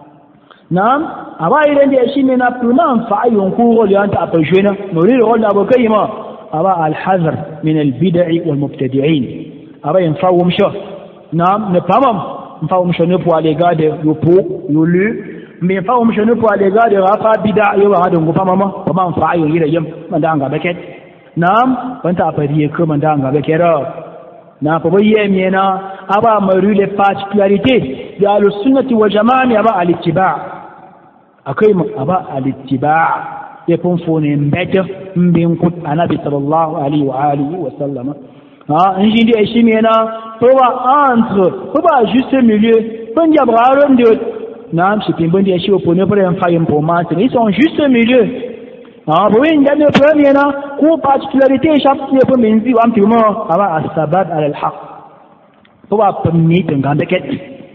na'am aba idan da shime na tunan fa ayun ku go ya ta fa shuna muri ro da ba kai ma aba al-hazr min al-bid'i wal mubtadi'in aba in fawum sha na'am ne pamam fawum sha ne po ale gade yo po yo lu me fa um shanu po ale gade rafa bida yo wa hadon gufa mama kuma fa ayo yira yam manda anga baket nam wanta afariye ko manda anga bakera na fa baye miena aba maru le particularité de al sunnati wal jamaa aba al ittiba akai aba al ittiba ya pon fone mbete mbin kut anabi sallallahu alaihi wa alihi wa sallama ha injindi ai shi miena to wa entre to ba juste milieu ban ya braron de Nam c'est une bonne direction pour ne pas faire un format. Ils sont juste au milieu. Ah, pour une dernière première, quoi particularité chaque fois pour menzi ou un petit mot, avant à sabat à l'haq. Pour avoir permis un grand becket.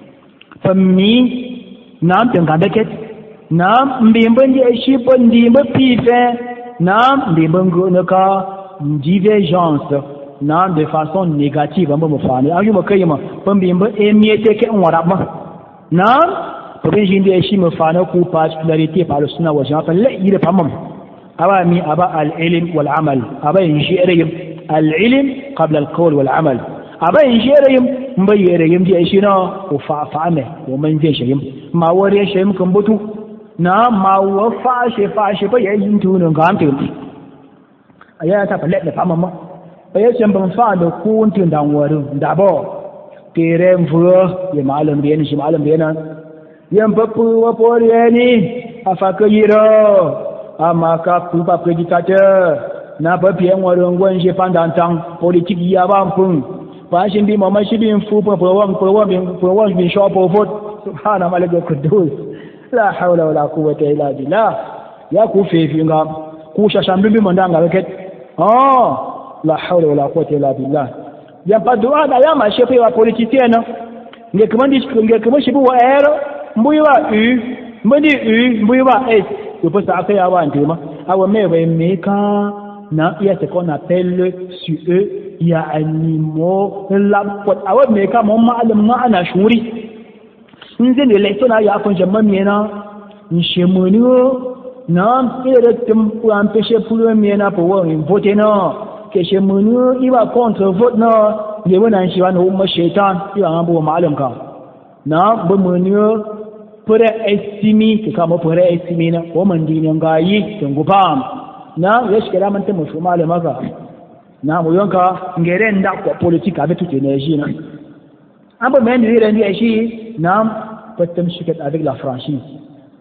Permis, nam un grand becket. Nam mbien bonne direction pour dire me pife. Nam mbien bonne gonaka divergence. Nam de façon négative, un peu me faire. Ah, je me cueille moi. Pour mbien bonne émiette que on va Nam Pour jindi ai shi mu fana ku particularité par le sunna wa jama'a la yire pamam aba mi aba al ilm wal amal aba yin shi ereyim al ilm qabla al qawl wal amal aba yin shi ereyim mbai ereyim di ai shi na ku fa fa ne ko man je shi ma wore shi mun kan butu na ma wa fa shi fa shi ba yayin tunun ga amtin aya ta falle da pamam ba ya san ban fa da ku tun dan warin da ba tere mfuro ya malam riyan shi malam riyan yan papu wa porieni afakayiro amaka pupa prédicateur na pa bien waron je pendant temps politique ya ba mpun ba shin bi mama shi bin fu pa pro wan pro wan pro wan bin shop of vote subhana malik qudus la hawla wala quwwata illa billah ya ku fefi nga ku shashambi bi mandanga beket oh la hawla wala quwwata illa billah ya pa doa da ya ma shepe wa politicien nge kamandi nge kamashi bu wa ero mbuiwa u mbani u mbuiwa s je peux ça faire avoir un tema awa mewe meka na il y a ce qu'on appelle sur eux il y a animaux la pot awa meka mon ma'alam ma'ana shuri nze ne le tona ya fon jamma miena nshemunu na ere tem pour empêcher pour le miena pour voter non que shemunu il va contre vote non il va nan shi wani umma shaitan il va ambo ma'alam ka na bo munu pure estimi ke kama pure estimi na ko man dinin gayi tungu pam na yesh kala man ta musu malama ga na mu yanka ngere nda ko politique avec toute énergie na amba men dire ndi ashi na patam shikat avec la franchise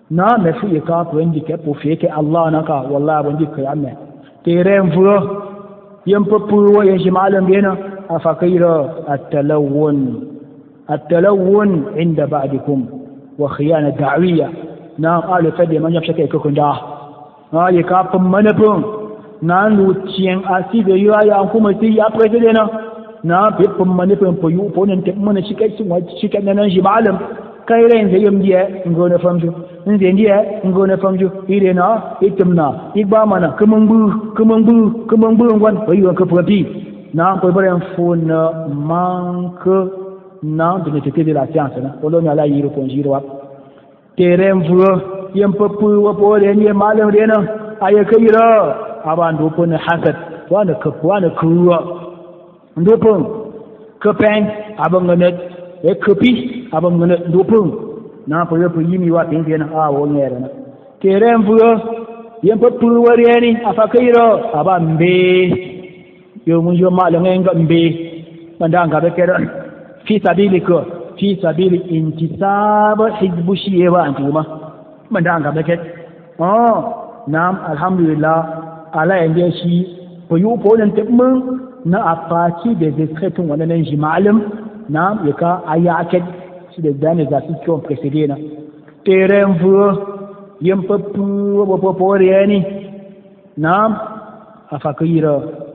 na me fu ka ko ndi ke po fe ke Allah na ka wallahi ban dik ya me te ren fu yam po pu wo yen shi malam bena afakira at-talawun at-talawun inda ba'dikum wa khiyana da'wiyya na ala fadi man yafsha kai ko da na yi ka pun manapun na lu tien asi de yo ya kuma ti ya president na na bi pun manapun po yu po nan te mana shi kai shi wa shi kai nan shi malam kai ren da yam dia ngona famju nze dia ngona famju ire na itimna igba mana kumangbu kumangbu kumangbu ngwan po yu ka propi na ko bare fon manque na de l'utilité de la science na olo nya la yiro ko jiro wa terem fu yam papu wa po le ni malam de na aya kayira aban do pon hasad wa na ka wa na kuwa ndo pon ka pen abang nganet e kopi abang nganet do pon na po yo po yimi wa tin na a wo nyere na terem fu yam papu wa re ni afa kayira aban be yo mun yo malam nga mbe mandanga be kera fi sabilika fi sabili intisab hizb shi'a antuma mandanga be ket oh nam alhamdulillah ala yande shi ko yu ko nan tabmun na afaci da discretin wannan shi malam nam yaka ayaket shi da dane za su ko presidena terrain fu yam papu bo po po reni nam afakira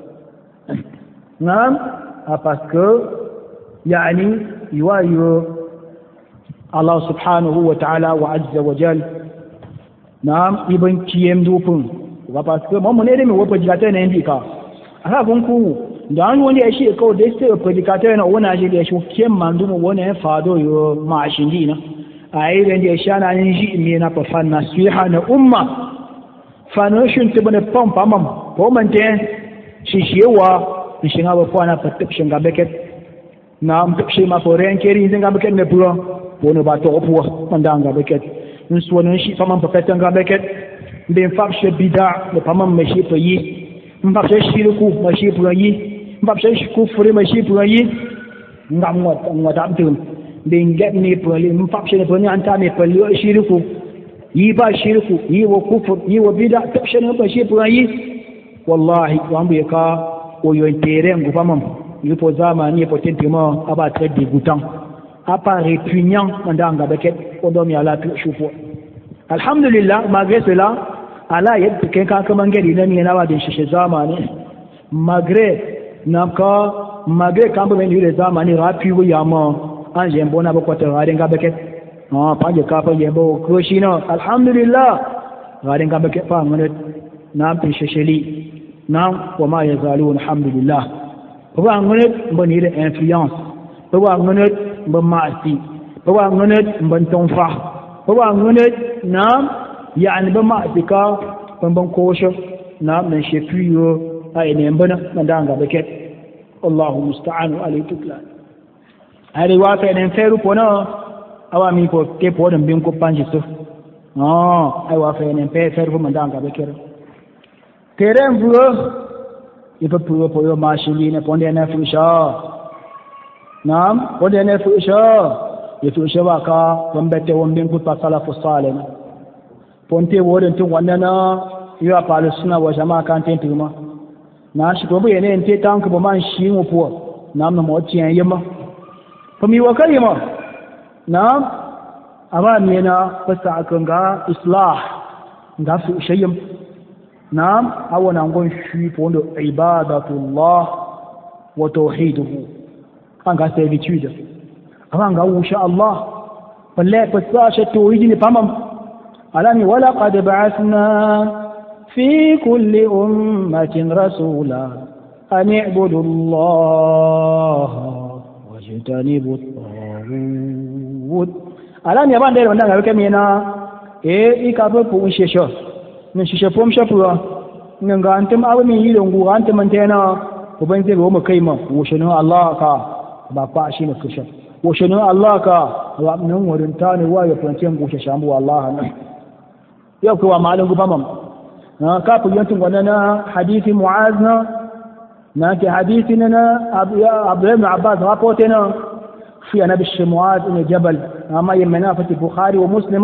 نعم parce que يعني يوايو الله سبحانه وتعالى وعز وجل نعم ابن كيم دوبن parce que mon monnaie me wo prédicateur na indika aka gonku dan wani ya shi ko da sai prédicateur na wona je da shi kem mandu mo wona fado yo ma shindi na ai da ya shana nin ji me na fa fanna suha na umma fanoshin tibane pompa mam ko mante shi shewa shinga ba fana fatip shinga beket na am shi ma ko ren keri zinga beket ne bulo wono ba to opuwa mandanga beket nsu wono shi fama pa petanga beket be fab she bida le pama me shi pa yi mbap she shirku ma shi pa yi mbap she kufri ma shi pa yi ngam ngot ngot am tum be nget ni pa li mbap she ne pa ni anta me pa li shirku yi ba shirku yi wo kufur yi wo bida tap she ne pa shi pa yi wallahi wambe ka oyo terrain gouvernement il faut zamani et potentiellement aba très dégoûtant apa répugnant mandanga beket odomi ala shufu alhamdulillah malgré cela ala yed kenka kamangeli nani na wadin shishe zamani malgré naka malgré kambo men yule zamani rapi wu yama anje mbona bokwata radenga beket ah panje kapa yebo kroshino alhamdulillah radenga beket pa ngone na pishesheli nam wa ma yazalun alhamdulillah ba ngone mbani de influence ba ngone mba maasi ba ngone mba tonfa ba ngone nam yani ba maasi ka ban kosho nam nan shefiyo ay ne mbana mandanga beket Allahu musta'an alayhi tukla ari wa fa ne feru pona awa mi ko ke podon bin ko panje so ah ay wa fa ne feru mandanga beket terrain vuo il peut pouvoir pour yo machine ne pondé na fusha nam pondé na fusha il fusha wa ka wambete wombin ku pasala fusale na ponte woden tun wannan na yo apalo suna wa jama'a kan tentuma na shi ko bene ente tank bo man shi mu po nam na mo tiyan yema fa mi wa kalima nam ama mena fasa akan ga islah ga su shayim نعم أولا نقول شيء بوندو عبادة الله وتوحيده أنك سيبتويد أنك إن شاء الله فلا فساشة توحيد لفهمم ألاني ولقد بعثنا في كل أمة رسولا أن اعبدوا الله واجتنبوا الطاغوت ألاني يبان دير من دعنا بكمينا إيه إيكابو بوشيشو nan shi shafom shafuwa nan ga antum abu min yi lungu antum antena uban zai go mu kai ma woshinu Allah ka ba kwa shi ne kusha woshinu Allah ka wa nan wurin ta ne wa ya fance gushe shambu Allah nan yau kuwa malin guba mam na ka fu yantin wannan na hadisi Mu'az na na ke hadisi na Abdullah ibn Abbas rapote na fi annabi Mu'az ibn Jabal amma yamma fati Bukhari wa Muslima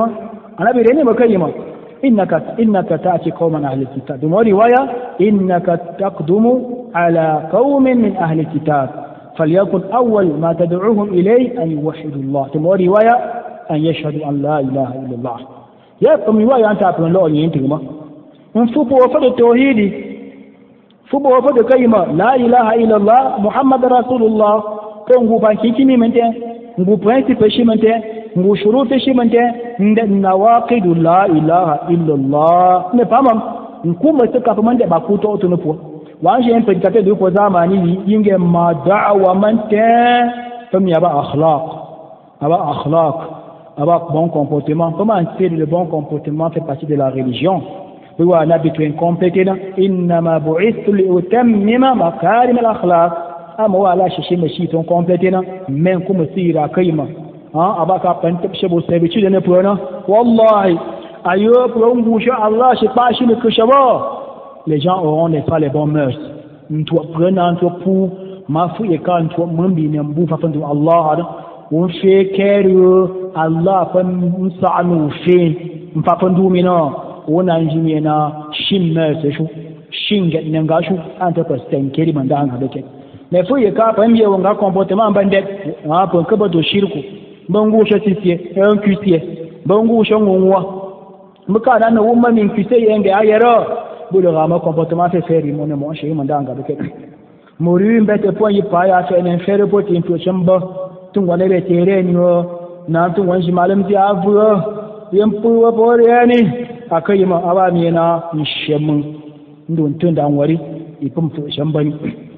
أنا بريني مكيما إنك إنك تأتي قوما أهل الكتاب دم رواية إنك تقدم على قوم من أهل الكتاب فليكن أول ما تدعوهم إليه أن يوحدوا الله دم رواية أن يشهدوا أن لا إله إلا الله يا كم رواية أنت أقول الله ينتهي من فوق وفد التوحيد فوق وفد كلمة لا إله إلا الله محمد رسول الله كم بان كيكيني منته نقول برنسيب شيمنته نقول شروط شيمنته نواقض لا إله إلا الله نفهم نقول مستكف من ده بكوتو تنفو وانجي ان prédicateur de زماني ينجي ما دعوة منته فم يبا أخلاق أبا أخلاق أبا bon comportement comment insérer le bon comportement fait partie de la religion هو نبي incompétent إنما بعثت لأتمم مكارم الأخلاق أما هو على شيء مشي تون compétent من كم سيرا كيما ها أبا كابن تبشبو سبيتشي لنا برونا والله أيوة برونغو شاء الله شباشي نكشبو les gens auront n'est pas les bons mœurs nto prena nto pu mafu e kan nto mambi ne mbu fa fandu Allah on fait keru Allah fa msa'anu fi mfa fandu mina ona njimena shimme se shu shinga nanga shu anta ko stenkeri mandanga beke mais fu e ka pa mbiye wonga comportement bande ha pon ko do shirku bangu sha titie en kutie bangu sha ngwa muka dan wo mamin kise yenge ayero bulu gama comportement fait faire mon mon chez mandanga beke mori mbete point yi pa ya fait en faire pour influence ba tungwane be tereni na tungwan shi malam ti avu yempu wa boreni akai ma awami na shemun ndon tunda wari ipum fu shambani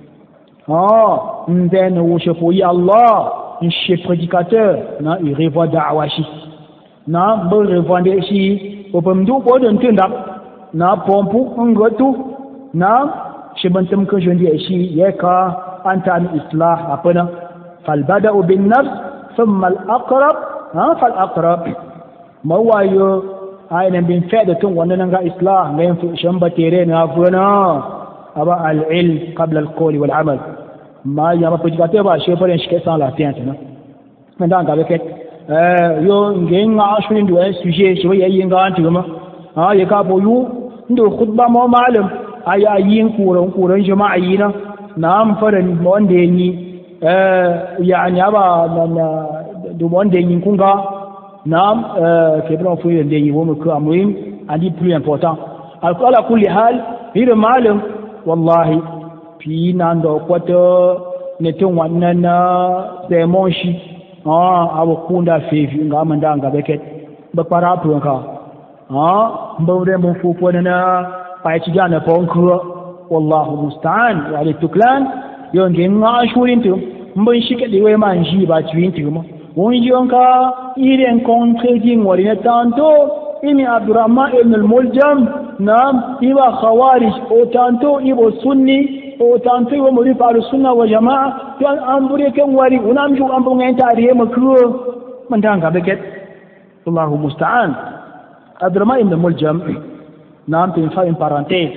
ah ndene wo chefo yi Allah un chef prédicateur na il revoit da'washi na bo revendre shi opam du ko don tunda na pompu ngotu na shibantum ko jondi shi yaka anta an islah apana fal bada'u bin nafs thumma al aqrab ha fal aqrab mawayo ayna bin fa'da tun wannan ga islah ngayen fu shamba tere na funa aba al ilm qabla al qawl wal amal ma ya ma prédicateur ba chef pour shi sans la science na maintenant ga beket euh yo ngenga ashwin do sujet shi wayi nga antuma ha ya ka boyu ndo khutba ma malam aya yin kuran kuran jama'a yina na amfaran wanda yi eh yani aba na do wanda yin kunga na eh kebran fu yanda yi wo mu ko amuhim andi plus important alqala kulli hal hira malam wallahi fi nan do kwato ne tun wannan na sermon shi ah abu kunda fefi nga manda nga beket ba para ka ah mbawre mu fu ko na pai ci jana ponko wallahu musta'an wa alituklan yonge ngashurin tu mbon shike de we manji ba tuin tu mo won yonka il rencontre din wali na tanto imi abdurrahman ibn al-muljam nam iwa khawarij o tanto ibo sunni o tanto ibo muri faru sunna wa jamaa to ambure ken wari unamju ambon ngenta ariye makro mandanga beket wallahu musta'an abdurrahman ibn al-muljam نعم تنفع une parenthèse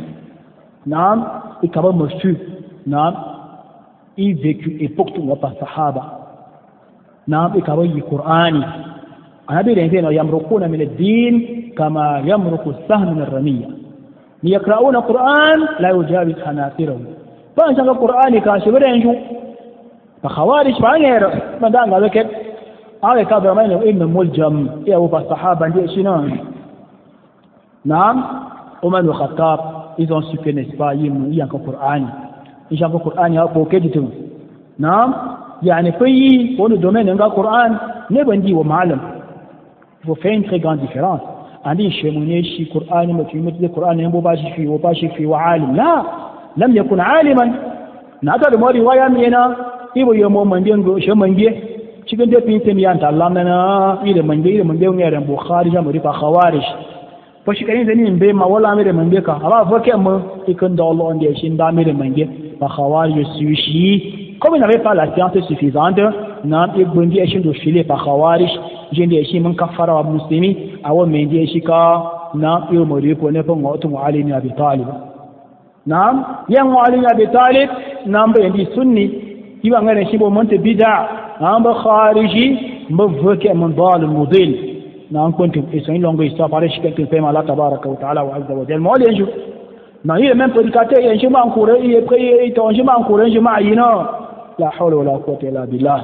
نعم ikaba monsieur نعم il vécu époque tu wa sahaba نعم ikaba yi qur'ani anabi renzena yamrukuna min ad-din kama yamruku as-sahm min ar-ramiyya yaqra'una qur'an la yujawiz hanafirahum fa anja qur'ani ka shi barenju fa khawarij fa ngero mandanga beket awe ka ba mai ibn muljam ya wa sahaba ndi shina Naam, Omar ibn Khattab, ils ont su que n'est-ce pas, il y a un Coran. Il y a un Coran, il y a un Coran. Naam, il y a un pays, pour le domaine d'un Coran, ne pas dire au malam. Il faut faire une très grande différence. On dit, chez mon échi, Coran, tu mets le Coran, il n'y a pas de chifi, il n'y a pas de chifi, il y a alim. Là, l'homme n'est pas aliman. Nata de mori waya miena, il y a un moment où je m'en vais. Tu peux te pincer, il y a un talam, il est mandé, il est mandé, il y a un Bukhari, il y a un Khawarij. Parce que les amis be ma wala mere mange ka aba voke mo ikon do Allah on shi nda mere mange ba khawarij sushi comme il n'avait pas la science suffisante nan e bondi shi do file ba khawarij jende shi mun kafara wa muslimi awo mende shi ka na e mo ri ko ne fa ngoto mo ali ni abi talib nam yan ali ni abi talib nam be ndi sunni iba ngare shi bo monte bid'a am ba khariji mbo voke mon dal mudil na kwento e so longo histoire pare shi quelque paiement Allah tabaraka wa taala wa azza wa jalla mo le jour na il même prédicateur il je m'encourage il prie il ton je m'encourage je m'ayina la hawla wala quwwata illa billah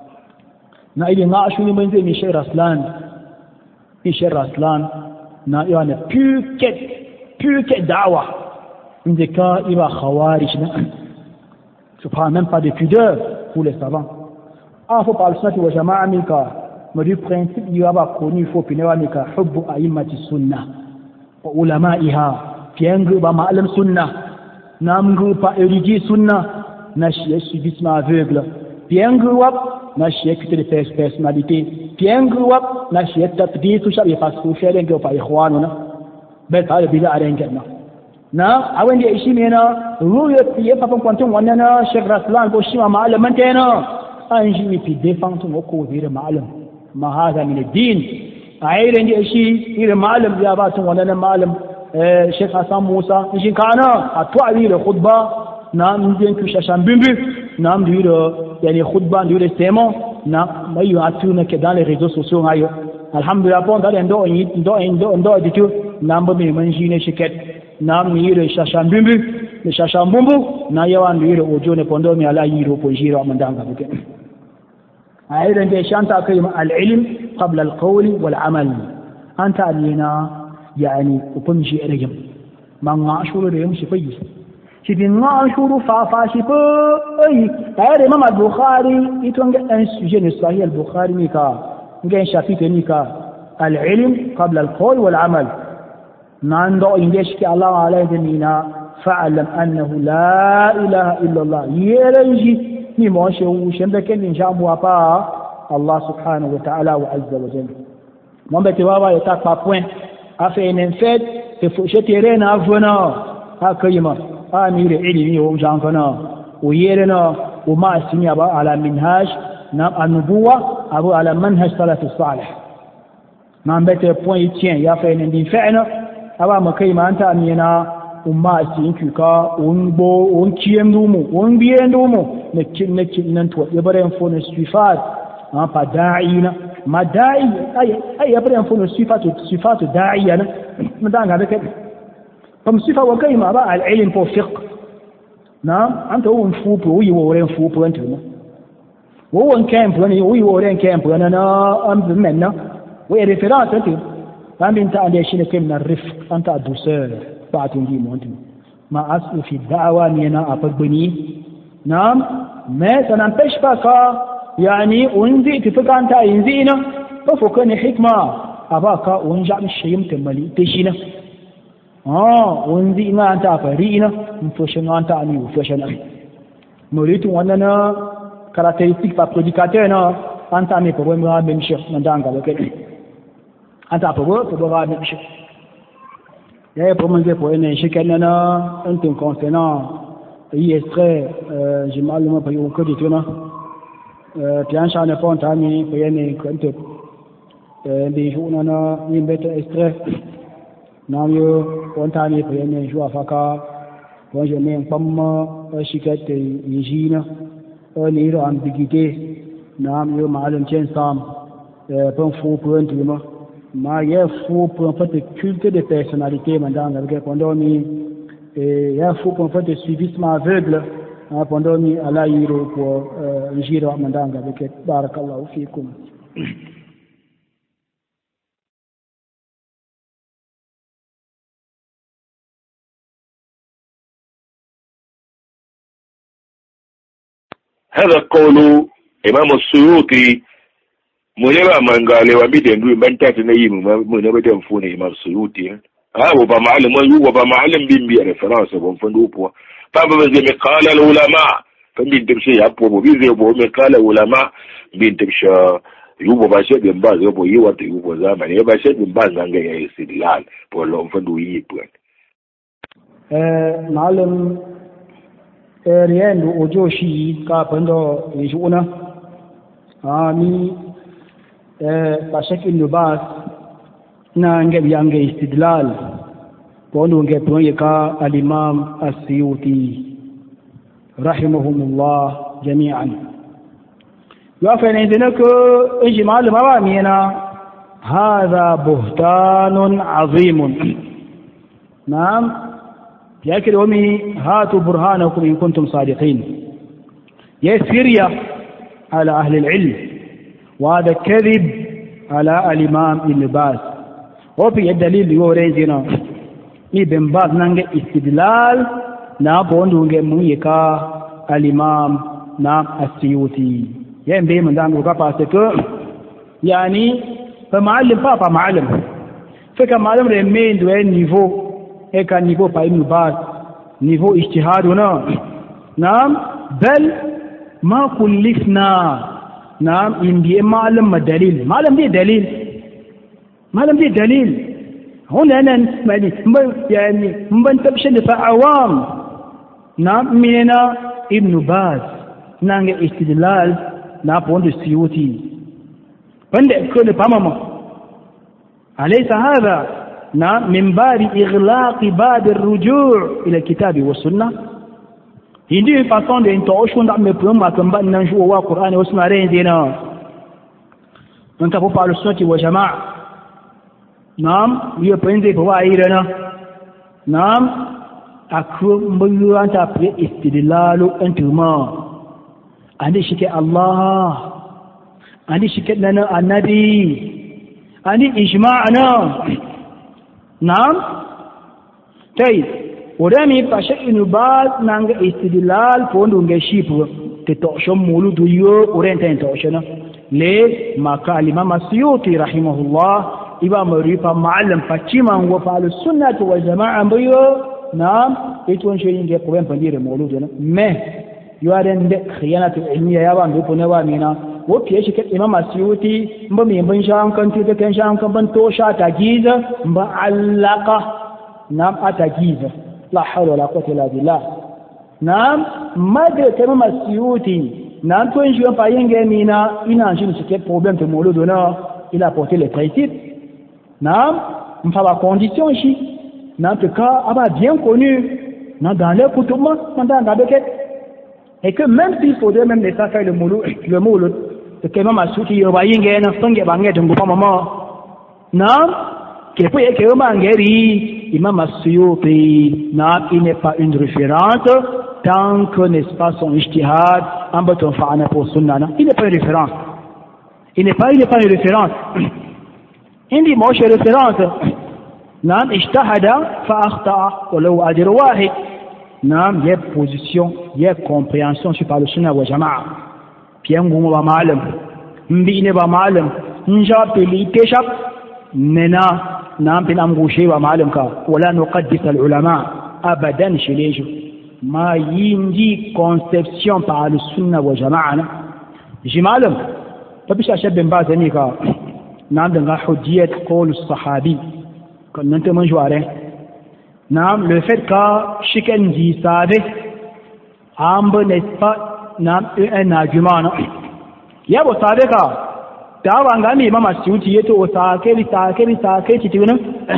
na ile nga shuni mun zai mi shi raslan mi shi raslan na yana puket puket da'wa indika iba khawarij na je prends même pas de pudeur pour les savants ah faut parler sunnah wa jama'a mika mais du principe il y a pas connu faut pinewa mika hubbu a'immati sunnah wa ulama'iha piengu ba ma'alam sunnah namgu pa érudit sunnah na shi suivisme aveugle piengu wap na shi écouter des personnalités piengu wap na shi tatbit tout ça il passe tout faire lengo pa ikhwanuna bel ta bila arengena na awen dia ishi mena ruyo piye pa pon konton wannan na Sheikh Raslan ko shi ma malaman tena an ji fi défendre mo ko dire malam ma hada min ad-din ayren dia ishi ire malam ya ba tun wannan malam eh Sheikh Hassan Musa shi kana atwa ile khutba na mdien ku shashan bimbi na mdiro yani khutba ndire semo na mayu atuna ke dans les réseaux sociaux ngayo alhamdulillah pon dale ndo ndo ndo ndo ditu namba me manjine shiket nam ni ile shashan bimbi ni shashan bumbu na yawa ndire ojone pondo mi ala yiro po jiro amandanga buke ayre nde shanta kai al-ilm qabla al-qawl wal-amal anta alina yani upunji erejam man ashuru de yamshi fayi shi bin ashuru fa fa shi fa ay ayre imam al-bukhari itonga un sujet ne sahih al-bukhari mika ngen chapitre mika al-ilm qabla al-qawl wal-amal nando ingesh ki Allah alayhi mina fa'lam annahu la ilaha illa Allah yerenji ni mo she wu shembe ken njamu apa Allah subhanahu wa ta'ala wa azza wa jalla mon bete baba eta pa point a fait une fête il faut jeter rien à venir akayima amire ilimi wo janfana o yerena o ma sini aba ala minhaj na anubuwa abu ala manhaj salaf salih mon bete point il tient il a fait une différence aba makayima anta amina umma sin kuka unbo on kiendumu on biendumu ne kinne kinnan to yabaren fo ne sifat an pa da'ina ma da'i ay ay yabaren fo ne sifat sifat da'iyana madanga beke comme sifa wa kayma ba al ilm fo fiqh nam anta won fu po yi woren fu po antuna wo won kan po ne wo yi woren kan po na na am menna wo référence ante tambin ta ande shine kemna rifq anta douceur بعدين دي مونتي ما أصل في الدعوة مينا أفضبني نعم ما سننبش بكا يعني أنزي تفقى أنت إنزينا ففكني حكمة أباكا أنجع الشيم تمالي تشينا آه أنزي ما أنت أفرينا مفوشنا أنت أني وفوشنا مريت وأننا caractéristique par prédicateur non أنت أمي بروي مرا بمشي ندانغا لكن أنت بروي بروي بمشي et pour manger pour une chicanana un temps concernant il est très j'ai mal le mot pour au code tu vois bien ça ne font pas ni pour une compte des jours nana ni bête extrait non yo on t'a ni pour une jour afaka bon je mets un pomme chicat hygiène on est en ambiguïté non yo mal tient sam pour fou pour un truc ma ya fou pour en fait culte de personnalité maintenant avec pendant ni et ya fou pour en fait suivisme aveugle pendant ni ala yiro pour jiro maintenant avec barakallahu fikum هذا قول إمام السيوطي mwenyewe mangalewa mbide ndu mbantati na yimu mwenye bete mfune Imam Suyuti hapo ba maalim yuwa ba maalim bimbi reference bo mfundu upo baba bazime qala al ulama fambi ndimshe hapo bo bize bo me qala ulama bintibsha yuwa ba shebe mbazo bo yiwa te yuwa zamani ba shebe mbazo ngaya istidlal bo lo mfundu yipo eh maalim riendo ojoshi ka pendo yuna ami بشكل لباس نانجب يانجي استدلال بونو نجب يكا الإمام السيوطي رحمهم الله جميعا يوافق نيزنك إجي معلم أوامينا هذا بهتان عظيم. نعم يا كريمي هاتوا برهانكم إن كنتم صادقين. يسرية على أهل العلم، وهذا كذب على الإمام ابن باز. وفي الدليل يوريزنا ابن باز نانجا استدلال نابوندونجا ميكا الإمام نام السيوطي. يعني بيمن دانجو كاباسكو يعني فمعلم بابا معلم فكمعلم رمين دوين نيفو هيك نيفو با ابن باز نيفو اجتهادنا. نعم بل ما كلفنا نعم إن دي معلم ما دليل معلم دي دليل معلم دي دليل هنا أنا يعني يعني من تبشر فعوام. نعم مننا ابن باز نعم استدلال نعم بوند السيوطي بند كل بامما. أليس هذا نعم من باب إغلاق باب الرجوع إلى الكتاب والسنة؟ هندي فاصون de introduction da me prompt kan ban nan shuwa Qur'ani wasu na ran dina man ka fa al-sunnati wa jama'a. Naam yo prende ko wa irana. Naam akru mbuyu anta pre istidlalu antuma andi shike Allah andi shike lana annabi andi ijma'na. Naam طيب ودامي باشا إنه بعد نانغ استدلال فوندو نجشيب تتوشم مولود يو ورنتين توشنا ليه ما قال الإمام السيوطي رحمه الله إبا مريبا معلم فاتشيما وفعل السنة والجماعة بيو. نعم يتون شيء ينجي قوين فندير مولودنا ما يوارن دك خيانة العلمية يابان بيبو نوامينا وكيش كت الإمام السيوطي مبين بنشان كنتي تكنشان كنبن توشا تجيزة بعلاقة. نعم أتجيزة لا حول ولا قوة إلا بالله. نعم ما ده تمام السيوطي. نعم توين جوان باين جمينا إن أنجيل سكيت problème de مولودنا il a porté les principes. نعم مفلا condition ici. نعم ce cas aba bien connu dans dans les coutumes dans dans les et que même s'il faudrait même les faire le moulou le moulou de que même assuti yo bayin gena sangue bange de ngoma mama. نعم que peut que mangeri Imam As-Suyuti. Non, il n'est pas une référence tant que n'est pas son ijtihad en bâton fa'ana pour sunnah. Il n'est pas une référence. Il n'est pas, il n'est pas une référence. Il dit moi je suis référence. Non, ijtahada fa'akhta'a walau ajr wahid. Non, il y a position, il y a compréhension sur par le sunnah wa jama'a. Bien goumou ba ma'alim, mbine ba ma'alim, njab li teshab nena. نعم بنام شيء ومعلمك ولا نقدس العلماء أبدا شليجو ما ينجي conception par السنة والجماعة. جي معلم فبش أشب بن باز هنيك. نعم دنغا حجية قول الصحابي كن ننت من جواره. نعم le fait que chacun dit savait ambe n'est pas نعم un argument. يا بو savait que dawa ngami Imam As-Suyuti yeto osakeli sakeli sakeli titina.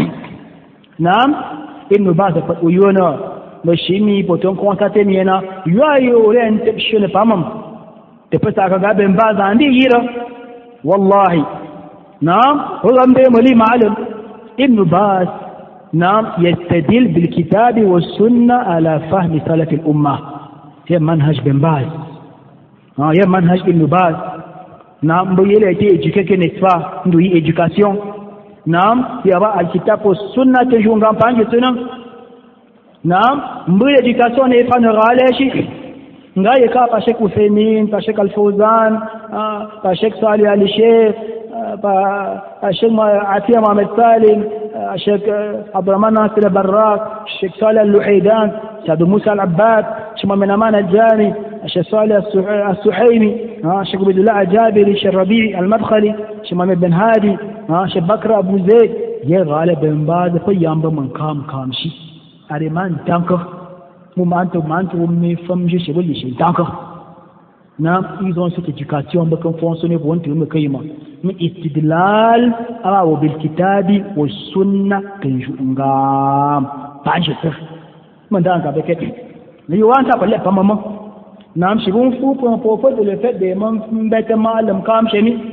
Naam Ibn Baz fa uyona mashimi poton constater miena yayo orente shine pamam te pesa ka gabe mbaza andi yira wallahi. Naam hugambe mali ma'alim Ibn Baz naam yastadil bil kitab was sunnah ala fahm salaf al ummah. ya manhaj Ibn Baz ah ya manhaj Ibn Baz. Naam mboyele été éduqué n'est-ce pas ndio hii éducation. Naam yaba alkitab sunna te junga panje tena. Naam mboyele éducation ne fa ne raleshi ngaye ka pa Sheikh Uthaymeen pa Sheikh Al-Fawzan pa Sheikh Salih Al-Sheikh pa Sheikh Atiya Mohamed Salim Sheikh Abdurrahman Nasir Al-Barrak Sheikh Salih Al-Luhaydan Sheikh Musa Al-Abbad Sheikh Mohamed Aman Al-Jami الشيخ صالح السحيمي ها الشيخ عبد الله الجابري الشيخ ربيع المدخلي الشيخ محمد بن هادي ها الشيخ بكر ابو زيد يا غالب بن باز فيام بمن كام كام شي اريمان تانك مو مانتو مانتو مي فمجي شي بلي شي تانك. نعم ils ont cette éducation بكم fonctionner pour un truc كيما من استدلال او بالكتاب والسنه كنجوغام بانجي من دانك بكت لي وانت بلا فماما. Naam, si vous fou pour un prophète de le fait des membres bêtement l'homme comme chez nous.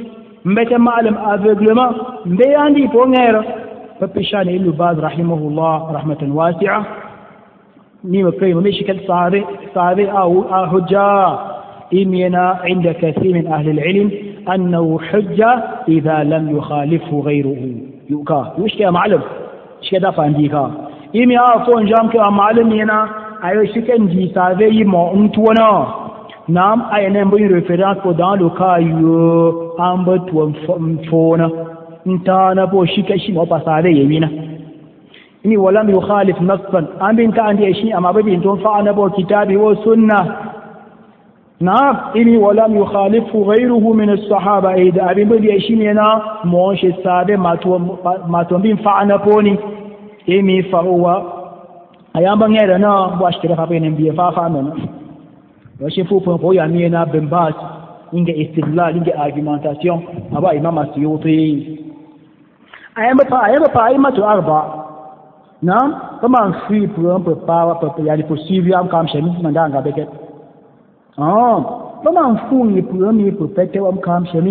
mbete ma'alim aveuglement mbe yandi po ngera papishani ibn Baz rahimahullah rahmatan wasi'a ni makai me shikal sahabe sahabe au hujja imina inda kathir min ahli al-ilm annahu hujja idha lam yukhalifu ghayruhu yuka wish ya ma'alim shi da fandika imi a fo njam ke ma'alim yana ayo shikan ji sahabe yi mo untuwana nam ayene mbi référence ko dans le cas yo ambatu mfona ntana bo shika shi mo pasare yemina ini wala mi yukhalif nasban ambin ta andi shi amma badi don fa ana bo kitabi wa sunna nam ini wala mi yukhalifu ghayruhu min as-sahaba aida abin badi shi ne na mo shi sabe mato mato bin fa ana poni imi fa huwa ayamba ngera na bo ashkira fa benen bi fa fa men washe fufun ko ya miye na bin bas inga istidlal inga argumentation aba imam asyuti ayamba pa ayamba pa ayama to arba nam kama free pour pour pas pour ya possible am kam shemi mandanga beket ah kama mfungi pour mi pour pete am kam shemi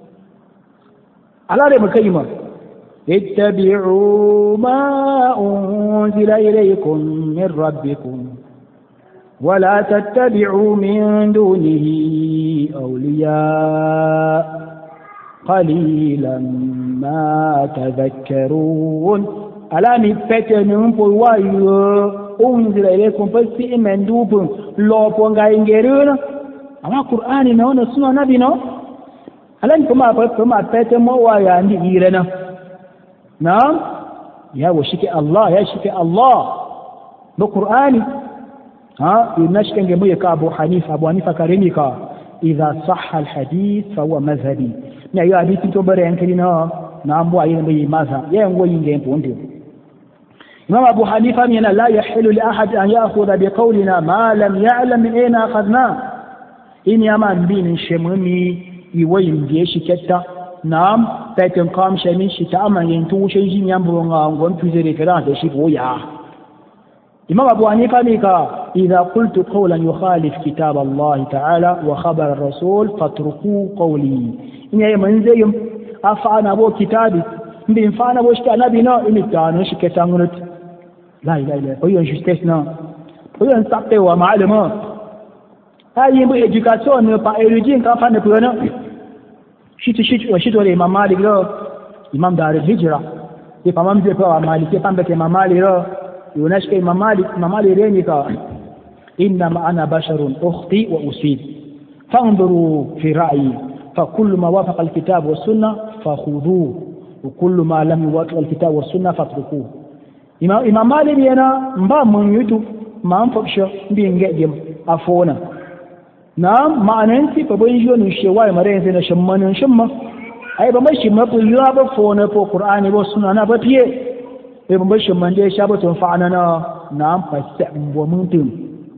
ala re makayima ittabi'u ma unzila ilaykum min rabbikum ولا تتبعوا من دونه أولياء قليلا ما تذكرون ألا نفتنهم فوايو أنزل إليكم فسئ من دوب لو بونغا إنجرون أما القرآن نونا سنة نبينا ألا نكما فما فتن وايا عندي إيرنا نعم يا وشكي الله يا شكي الله بالقرآن ها ينشكن جميع أبو حنيفة أبو حنيفة كريميكا إذا صح الحديث فهو مذهبي نعم يا حديث تبرئ أنكرنا نعم وعين بي مذهب ينوى ينجين بوندي إمام أبو حنيفة من لا يحل لأحد أن يأخذ بقولنا ما لم يعلم من أين أخذناه إن يمان بين شممي يوين بيشي كتا نعم بيتن قام شمين شتا أما ينتو شيجين ينبرونغا ونقوم في ريفرانس يشيب ويا إمام أبو حنيفة ميكا إذا قلت قولا يخالف كتاب الله تعالى وخبر الرسول فاتركوا قولي إن يا منزيم أفعنا أبو كتابي بين فعنا أبو شكا نبينا إن التانو شكا تانغنت لا لا لا أيون جستيسنا أيون ساقه ومعلمة هاي يمبو إدوكاسيون نبا إيرجين كافانا بيونا شيت شيت وشيت ولي إمام مالك رو إمام دار الهجرة إمام زيبا مالك إمام بك إمام مالك رو يوناشك إمام مالك إمام مالك رينيكا إنما أنا بشر أخطي وأصيب فانظروا في رأيي فكل ما وافق الكتاب والسنة فخذوه وكل ما لم يوافق الكتاب والسنة فاتركوه إمام مالك ينا مبا من يوتو ما أنفقش بينجم أفونا نعم ما أنتي فبنجو نشواي مرين زين شمان شما أي بمشي ما بيلا بفونا بو قرآن والسنة أنا ببيه بمشي من ده شابة تنفعنا نعم فسأم ومنتم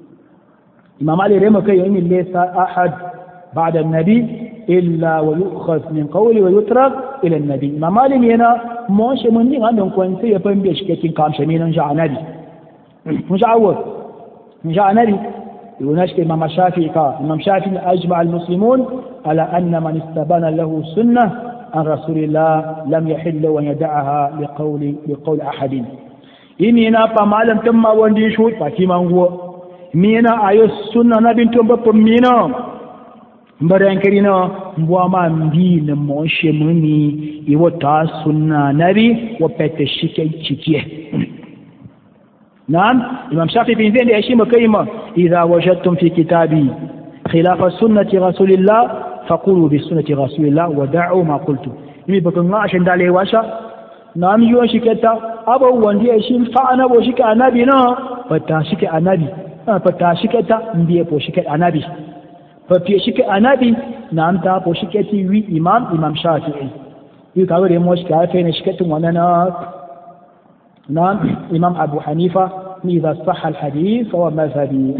إمام علي رحمه كي إن ليس أحد بعد النبي إلا ويؤخذ من قوله ويترك إلى النبي إمام علي هنا موش من دين عندهم كونسي يفهم بيش كتين كام شمين نجع نبي مش عوض نجع نبي يوناشك إمام الشافعي كا إمام الشافعي أجمع المسلمون على أن من استبان له سنة عن رسول الله لم يحل وأن يدعها لقول بقول أحد إني هنا فمعلم تم وندي شوت فكما هو mina ayo sunna na bin to bappo mina mbaran karina mbwama mbina moshe muni iwo ta sunna nabi wa pete shike chikie نعم إمام شافعي بن زين يشيم كلمة إذا وجدتم في كتابي خلاف سنة رسول الله فقولوا بسنة رسول الله ودعوا ما قلتم يمي بكنا عشان دالي واشا نعم يوان شكتا أبو وندي يشيم فأنا وشك أنبي نا فتاشك أنبي فتاشكتا مبيه بوشك أنبي فتاشك أنبي نعم تا بوشكتي وي إمام إمام شافعي يقول يموش كافين شكتم وننا نعم إمام أبو حنيفة إذا صح الحديث فهو مذهبي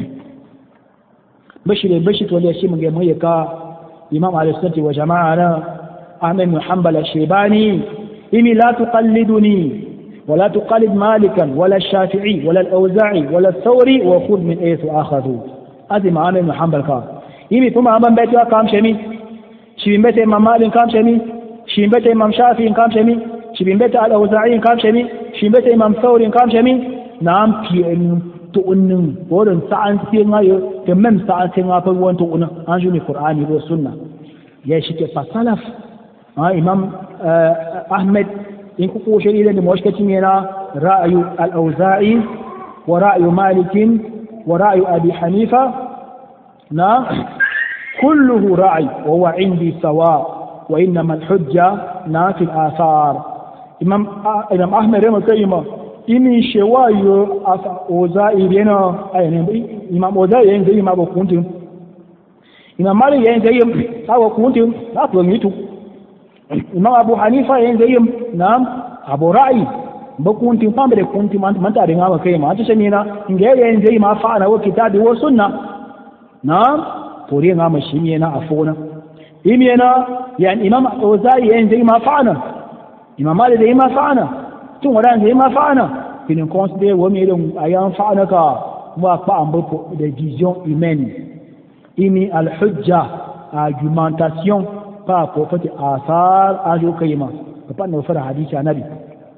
بشر بشر ولي شيء من جمهورك إمام على السنة وجماعة أحمد بن حنبل الشيباني إني لا تقلدني ولا تقلد مالكا ولا الشافعي ولا الأوزاعي ولا الثوري وخذ من حيث أخذوا هذه معامل بن حنبل قال إني ثم أمام بيتها قام شمي shibimbeta Imam Malik kam shemi shibimbeta Imam Shafi kam shemi shibimbeta Al-Auza'i kam shemi shibimbeta Imam Thawri kam shemi nam pi'en to unnin wodan sa'an singa yo ke mem sa'an singa fa won to unna anjuni Qur'ani wa sunna ya shi ke fasalaf ha Imam Ahmed in ku ko shiri da mushkati ne na ra'ayu Al-Auza'i wa ra'ayu Malik wa ra'ayu Abi Hanifa na كله رأي وهو عندي سواء وإنما الحجة نا في الآثار إمام إمام أحمد رحمه الله إني شوايو أوزاعي بينا أي إمام أوزاعي ينزل ما بكونتم إمام مالك ينزل ما بكونتم لا تلميتوا إمام أبو حنيفة ينزل نعم أبو رأي بكونتم فام بكونتم أنت من تعرفين ما كيما أنت سمينا إن جاي ينزل ما فعنا وكتاب وسنة نعم فوري نعم شيمينا عفونا إمينا يعني إمام أوزاعي زي ما فعنا إمام مالك زي ما فعنا ثم وران زي ما فعنا في نكونسيدير وميلون أيام فعنا كا وأقبع أمبوكو des visions humaines إمي الحجة argumentation par rapport à آثار أجو كيما فبقى نوفر حديث عن نبي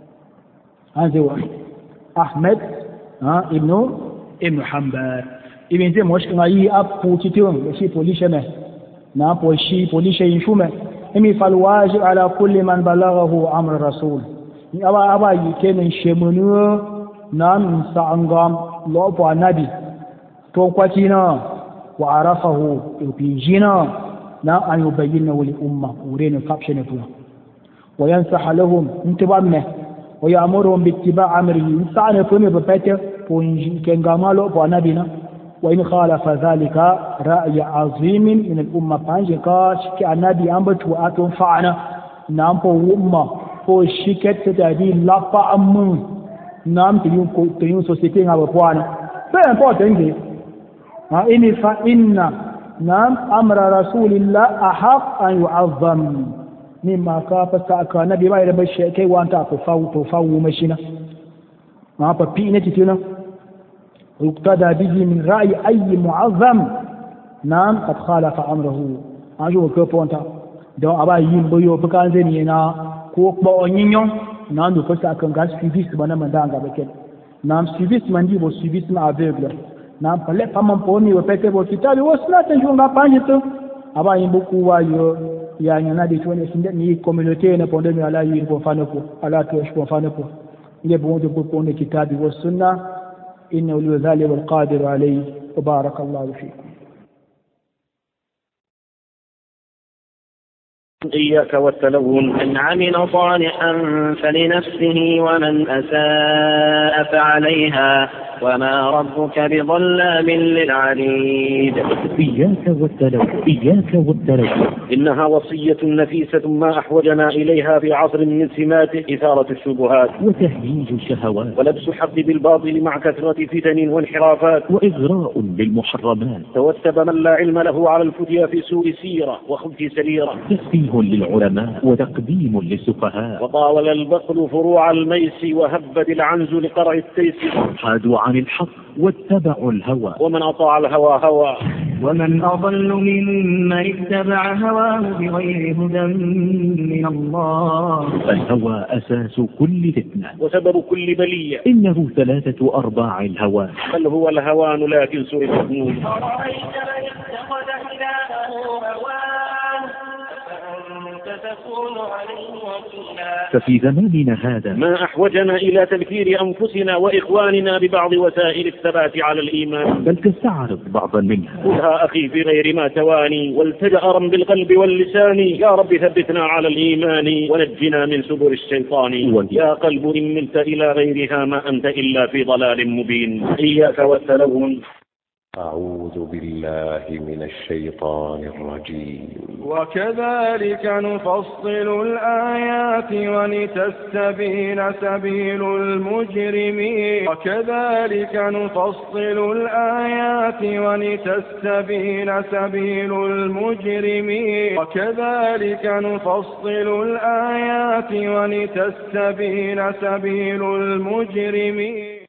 هذا أحمد ها ابن ابن حنبل ibin zai moshi kuma yi a putitin da shi polishe mai na poshi polishe yin shume imi falwaji ala kulli man balaghahu amr rasul ni aba aba yi kenan shemunu na min sa'angam lobo anabi to kwati na wa arafahu ibijina na an yubayyana li umma urene caption tu wa yansaha lahum intibamne wa ya'muruhum bi ittiba' amrihi sa'ana fumi babata ko kengama lobo anabi na وإن خالف ذلك رأي عظيم من الأمة فانجكا شكي النبي أنبت وآتون فعنا نام فو أمة فو شكت تتعدي لفا أمون نام تيون تيون سوسيتين أبو فوانا فإن فوتين دي إني فإن نام أمر رسول الله أحق أن يعظم مما كافة سأكا نبي ما يربي الشيكي وانتا تفاو تفاو مشينا ما فبينة تتنا ويقتدى به من رأي أي معظم نعم قد خالف أمره أجو كفونتا دو أبا يمبيو بكان زينينا كوك با أنينيون نعم دو فسا كان غاز سيفيس بنا من دانغا بكين نعم سيفيس من دي بو سيفيس ما aveugle نعم فلي فمن بوني وفيتي بو كتابي وسنا تنجون غا بانجتو أبا يمبكو وايو يعني نادي توني سندت ني كوميونيتي نا بوندي مي على يين بوفانكو على توش بوفانكو إلي بوندي بوندي كتابي والسنة إنه ولي ذلك والقادر عليه وبارك الله فيكم. إياك والتلون. من عمل صالحا فلنفسه ومن أساء فعليها وما ربك بظلام للعبيد. إياك والتلون إياك والتلون إنها وصية نفيسة ما أحوجنا إليها في عصر من سماته إثارة الشبهات وتهييج الشهوات ولبس الحق بالباطل مع كثرة فتن وانحرافات وإغراء بالمحرمات. توسب من لا علم له على الفتيا في سوء سيرة وخبث سريرة تسفيه للعلماء وتقديم للسفهاء. وطاول البخل فروع الميس وهبت العنز لقرع التيس. حادوا عن الحق واتبعوا الهوى ومن أطاع الهوى هوى. ومن أضل ممن اتبع هواه بغير هدى من الله. الهوى أساس كل فتنة وسبب كل بلية. إنه ثلاثة أرباع الهوى بل هو الهوان لكن سوء المحمود. أرأيت من اتخذ إلهه هواه أفأنت تكون عليه وكيلا. ففي زماننا هذا ما أحوجنا إلى تذكير أنفسنا وإخواننا ببعض وسائل الثبات على الإيمان. بل تستعرض بعضا منها. خذها أخي في غير ما تواني والتجأ بالقلب واللسان يا رب ثبتنا على الإيمان ونجنا من سبل الشيطان. يا قلب إن ملت إلى غيرها ما أنت إلا في ضلال مبين. إياك والتلون. أعوذ بالله من الشيطان الرجيم. وكذلك نفصل الآيات ولتستبين سبيل المجرمين. وكذلك نفصل الآيات ولتستبين سبيل المجرمين. وكذلك نفصل الآيات ولتستبين سبيل المجرمين.